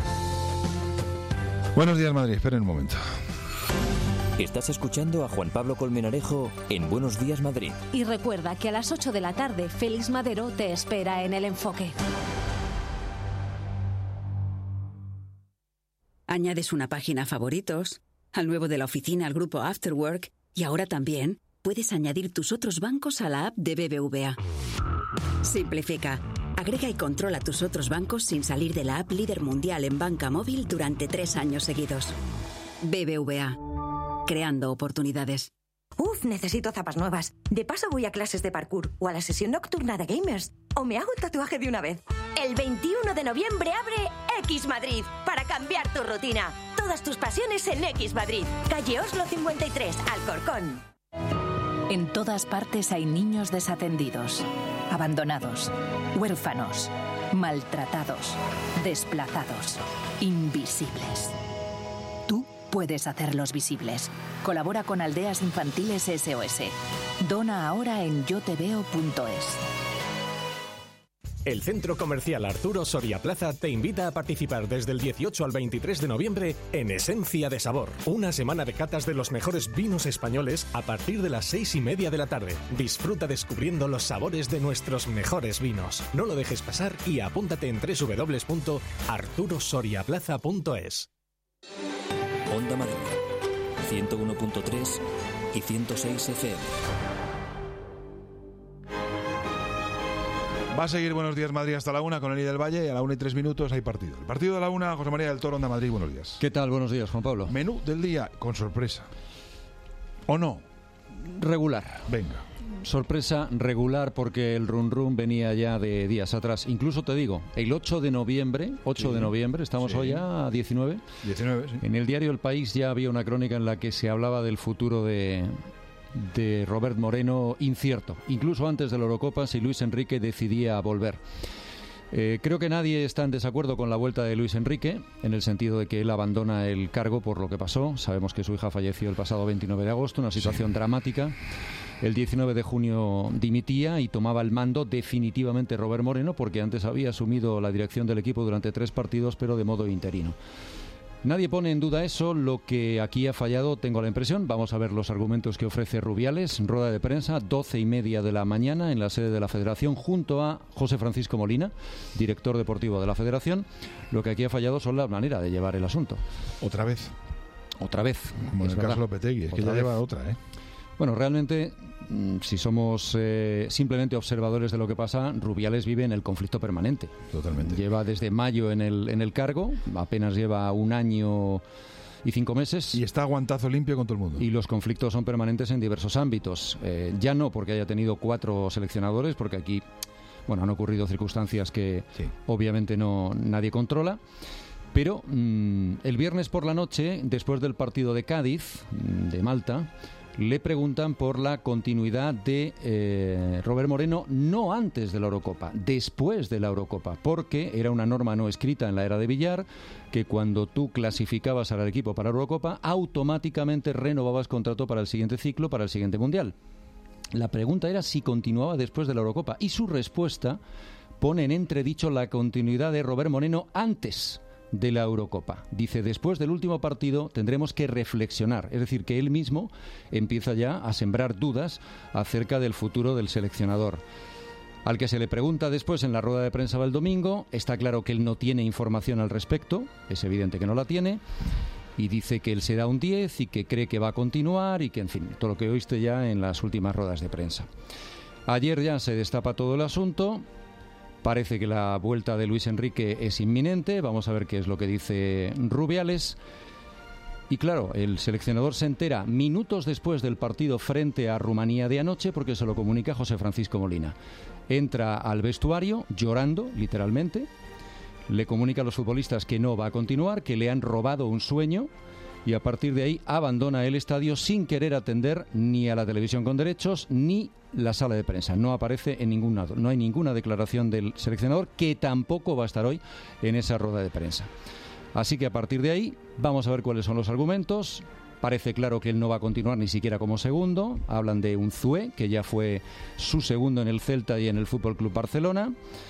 Buenos días, Madrid. Esperen un momento. Estás escuchando a Juan Pablo Colmenarejo en Buenos Días, Madrid. Y recuerda que a las ocho de la tarde, Félix Madero te espera en El Enfoque. Añades una página a favoritos, al nuevo de la oficina al grupo Afterwork y ahora también puedes añadir tus otros bancos a la app de B B V A. Simplifica. Agrega y controla tus otros bancos sin salir de la app líder mundial en banca móvil durante tres años seguidos. B B V A. Creando oportunidades. Uf, necesito zapas nuevas. De paso voy a clases de parkour o a la sesión nocturna de gamers. O me hago un tatuaje de una vez. El veintiuno de noviembre abre X Madrid para cambiar tu rutina. Todas tus pasiones en X Madrid. Calle Oslo cincuenta y tres, Alcorcón. En todas partes hay niños desatendidos, abandonados, huérfanos, maltratados, desplazados, invisibles. Tú puedes hacerlos visibles. Colabora con Aldeas Infantiles S O S. Dona ahora en yo te veo punto es. El Centro Comercial Arturo Soria Plaza te invita a participar desde el dieciocho al veintitrés de noviembre en Esencia de Sabor, una semana de catas de los mejores vinos españoles a partir de las seis y media de la tarde. Disfruta descubriendo los sabores de nuestros mejores vinos. No lo dejes pasar y apúntate en doble u doble u doble u punto arturo soria plaza punto es. Onda Madrid, ciento uno punto tres y ciento seis F M. Va a seguir Buenos Días Madrid hasta la una con Eli del Valle y a la una y tres minutos hay partido. El partido de la una, José María del Toro, Onda Madrid, buenos días. ¿Qué tal? Buenos días, Juan Pablo. Menú del día con sorpresa. ¿O no? Regular. Venga. sorpresa regular porque el run run venía ya de días atrás. Incluso te digo, el ocho de noviembre, ocho Sí. de noviembre, estamos Sí. hoy ya a diecinueve. diecinueve, sí. En el diario El País ya había una crónica en la que se hablaba del futuro de, de Robert Moreno incierto. Incluso antes de la Eurocopa, si Luis Enrique decidía volver. Eh, creo que nadie está en desacuerdo con la vuelta de Luis Enrique, en el sentido de que él abandona el cargo por lo que pasó. Sabemos que su hija falleció el pasado veintinueve de agosto, una situación sí. dramática. El diecinueve de junio dimitía y tomaba el mando definitivamente Robert Moreno, porque antes había asumido la dirección del equipo durante tres partidos, pero de modo interino. Nadie pone en duda eso. Lo que aquí ha fallado, tengo la impresión, vamos a ver los argumentos que ofrece Rubiales, rueda de prensa, doce y media de la mañana en la sede de la Federación, junto a José Francisco Molina, director deportivo de la Federación. Lo que aquí ha fallado son la manera de llevar el asunto. Otra vez. Otra vez. Como en el caso Lopetegui, es que ya vez. lleva otra, ¿eh? Bueno, realmente, si somos eh, simplemente observadores de lo que pasa, Rubiales vive en el conflicto permanente. Totalmente. Lleva desde mayo en el, en el cargo, apenas lleva un año y cinco meses. Y está a guantazo limpio con todo el mundo. Y los conflictos son permanentes en diversos ámbitos. Eh, ya no porque haya tenido cuatro seleccionadores, porque aquí, bueno, han ocurrido circunstancias que sí. obviamente no nadie controla. Pero mmm, el viernes por la noche, después del partido de Cádiz, de Malta, le preguntan por la continuidad de eh, Robert Moreno, no antes de la Eurocopa, después de la Eurocopa, porque era una norma no escrita en la era de Villar, que cuando tú clasificabas al equipo para la Eurocopa, automáticamente renovabas contrato para el siguiente ciclo, para el siguiente Mundial. La pregunta era si continuaba después de la Eurocopa, y su respuesta pone en entredicho la continuidad de Robert Moreno antes de la Eurocopa. Dice, después del último partido tendremos que reflexionar, es decir, que él mismo empieza ya a sembrar dudas acerca del futuro del seleccionador. Al que se le pregunta después en la rueda de prensa del domingo, está claro que él no tiene información al respecto, es evidente que no la tiene, y dice que él se da un diez y que cree que va a continuar y que, en fin, todo lo que oíste ya en las últimas ruedas de prensa. Ayer ya se destapa todo el asunto. Parece que la vuelta de Luis Enrique es inminente. Vamos a ver qué es lo que dice Rubiales. Y claro, el seleccionador se entera minutos después del partido frente a Rumanía de anoche, porque se lo comunica José Francisco Molina. Entra al vestuario llorando, literalmente. Le comunica a los futbolistas que no va a continuar, que le han robado un sueño. Y a partir de ahí abandona el estadio sin querer atender ni a la televisión con derechos ni la sala de prensa. No aparece en ningún lado. No hay ninguna declaración del seleccionador, que tampoco va a estar hoy en esa rueda de prensa. Así que a partir de ahí vamos a ver cuáles son los argumentos. Parece claro que él no va a continuar ni siquiera como segundo. Hablan de un Zue, que ya fue su segundo en el Celta y en el F C Barcelona.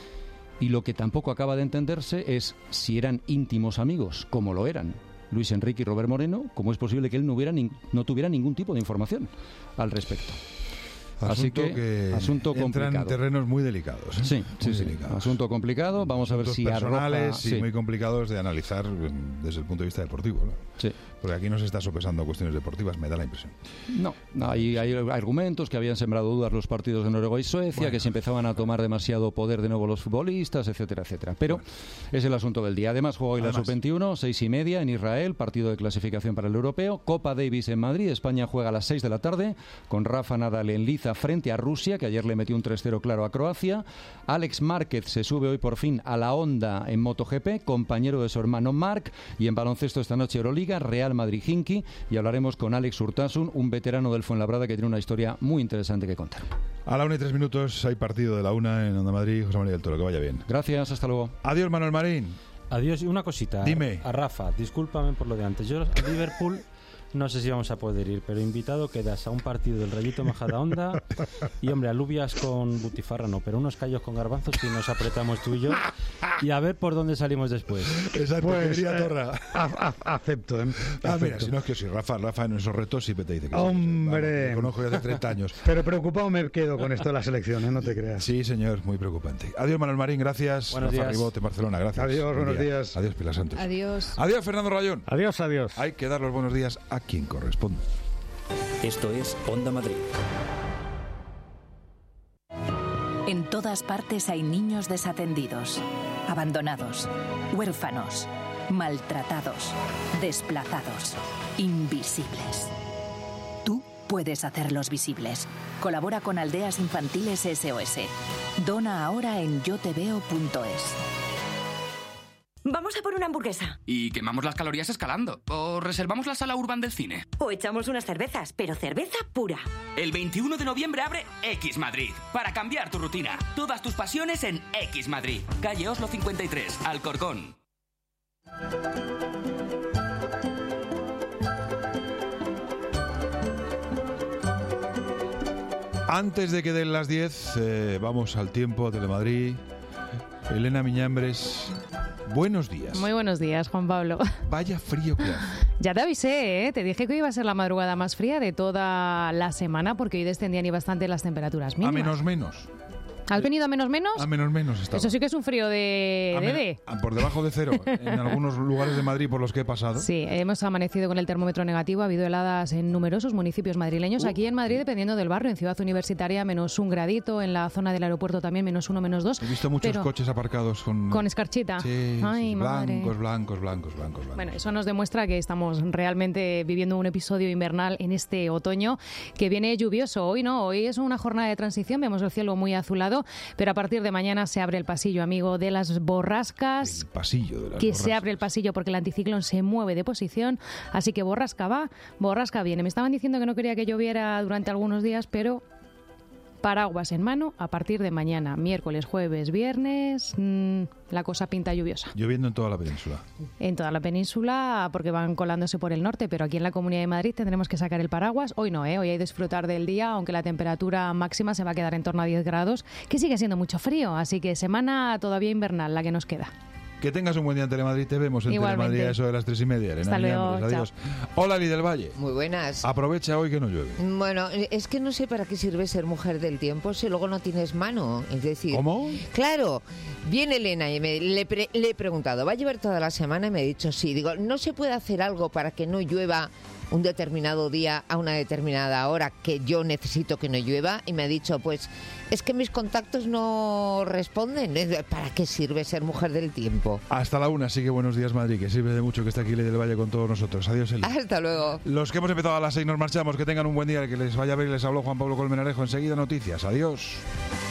Y lo que tampoco acaba de entenderse es si eran íntimos amigos, como lo eran Luis Enrique y Robert Moreno, ¿cómo es posible que él no, hubiera ni, no tuviera ningún tipo de información al respecto? Asunto Así que, que asunto complicado. Entra en terrenos muy delicados. ¿eh? Sí, sí, muy sí. delicados. Asunto complicado. Vamos a ver Asuntos si personales arroja... y sí. muy complicados de analizar desde el punto de vista deportivo, ¿no? Sí. Porque aquí no se está sopesando cuestiones deportivas, me da la impresión. No, hay, hay argumentos que habían sembrado dudas los partidos de Noruega y Suecia, bueno, que se empezaban a tomar demasiado poder de nuevo los futbolistas, etcétera, etcétera. Pero bueno, es el asunto del día. Además, juega hoy Además, la sub veintiuno, seis y media en Israel, partido de clasificación para el europeo. Copa Davis en Madrid. España juega a las seis de la tarde con Rafa Nadal en liza frente a Rusia, que ayer le metió un tres cero claro a Croacia. Alex Márquez se sube hoy por fin a la Honda en MotoGP, compañero de su hermano Marc. Y en baloncesto esta noche Euroliga, Real Madrid-Hinky. Y hablaremos con Alex Urtasun, un veterano del Fuenlabrada que tiene una historia muy interesante que contar. A la una y tres minutos hay partido de la una en Onda Madrid. José María del Toro, que vaya bien. Gracias, hasta luego. Adiós, Manuel Marín. Adiós. Y una cosita. Dime. A Rafa, discúlpame por lo de antes. Yo a Liverpool no sé si vamos a poder ir, pero invitado quedas a un partido del Rayito Majadahonda y, hombre, alubias con butifarra no, pero unos callos con garbanzos y nos apretamos tú y yo y a ver por dónde salimos después. Exacto, pues, quería eh, Torra. A, a, acepto, ¿eh? Ah, acepto. mira, si no es que si Rafa, Rafa en esos retos siempre te dice que sí. Hombre. Vamos, conozco ya hace treinta años. Pero preocupado me quedo con esto de la selección, ¿eh? No te creas. Sí, señor, muy preocupante. Adiós, Manuel Marín, gracias. Buenos Rafa días. Ribot en Barcelona, gracias. Adiós, Buen buenos día. días. Adiós, Pilar Santos. Adiós. Adiós, Fernando Rayón. Adiós, adiós. Hay que dar los buenos días a quien corresponde. Esto es Onda Madrid. En todas partes hay niños desatendidos, abandonados, huérfanos, maltratados, desplazados, invisibles. Tú puedes hacerlos visibles. Colabora con Aldeas Infantiles S O S. Dona ahora en yo te veo punto es. Vamos a por una hamburguesa. Y quemamos las calorías escalando. O reservamos la sala urban del cine. O echamos unas cervezas, pero cerveza pura. El veintiuno de noviembre abre X Madrid. Para cambiar tu rutina. Todas tus pasiones en X Madrid. Calle Oslo cincuenta y tres, Alcorcón. Antes de que den las diez, eh, vamos al tiempo a Telemadrid. Elena Miñambres, buenos días. Muy buenos días, Juan Pablo. Vaya frío que hace. Ya te avisé, ¿eh? Te dije que hoy iba a ser la madrugada más fría de toda la semana porque hoy descendían y bastante las temperaturas mínimas. A menos menos. ¿Has venido a menos menos? A menos menos estaba. Eso sí que es un frío de... A de, men- de. a- Por debajo de cero, en algunos lugares de Madrid por los que he pasado. Sí, hemos amanecido con el termómetro negativo. Ha habido heladas en numerosos municipios madrileños. Uh. Aquí en Madrid, dependiendo del barrio, en Ciudad Universitaria, menos un gradito. En la zona del aeropuerto también, menos uno, menos dos. He visto muchos Pero coches aparcados con... con escarchita. Sí, Ay, sí, madre. blancos, blancos, blancos, blancos, blancos. Bueno, eso nos demuestra que estamos realmente viviendo un episodio invernal en este otoño que viene lluvioso. Hoy no, hoy es una jornada de transición, vemos el cielo muy azulado, pero a partir de mañana se abre el pasillo, amigo, de las borrascas. El pasillo de las que borrascas. se abre el pasillo porque el anticiclón se mueve de posición, así que borrasca va, borrasca viene. Me estaban diciendo que no quería que lloviera durante algunos días, pero paraguas en mano a partir de mañana, miércoles, jueves, viernes, mmm, la cosa pinta lluviosa. Lloviendo en toda la península. En toda la península, porque van colándose por el norte, pero aquí en la Comunidad de Madrid tendremos que sacar el paraguas. Hoy no, ¿eh? Hoy hay que disfrutar del día, aunque la temperatura máxima se va a quedar en torno a diez grados, que sigue siendo mucho frío, así que semana todavía invernal la que nos queda. Que tengas un buen día en Telemadrid. Te vemos en Igualmente. Telemadrid a eso de las tres y media. Elena Hasta luego, Miñambres, adiós. Hola, Li del Valle. Muy buenas. Aprovecha hoy que no llueve. Bueno, es que no sé para qué sirve ser mujer del tiempo si luego no tienes mano. Es decir, ¿Cómo? Claro, viene Elena y me, le, pre- le he preguntado, ¿va a llover toda la semana? Y me ha dicho sí. Digo, ¿no se puede hacer algo para que no llueva un determinado día a una determinada hora que yo necesito que no llueva? Y me ha dicho, pues es que mis contactos no responden. ¿Para qué sirve ser mujer del tiempo? Hasta la una, así que buenos días, Madrid, que sirve de mucho que esté aquí Li del Valle con todos nosotros. Adiós, Eli. Hasta luego. Los que hemos empezado a las seis nos marchamos. Que tengan un buen día, que les vaya a ver. Les habló Juan Pablo Colmenarejo. Enseguida noticias. Adiós.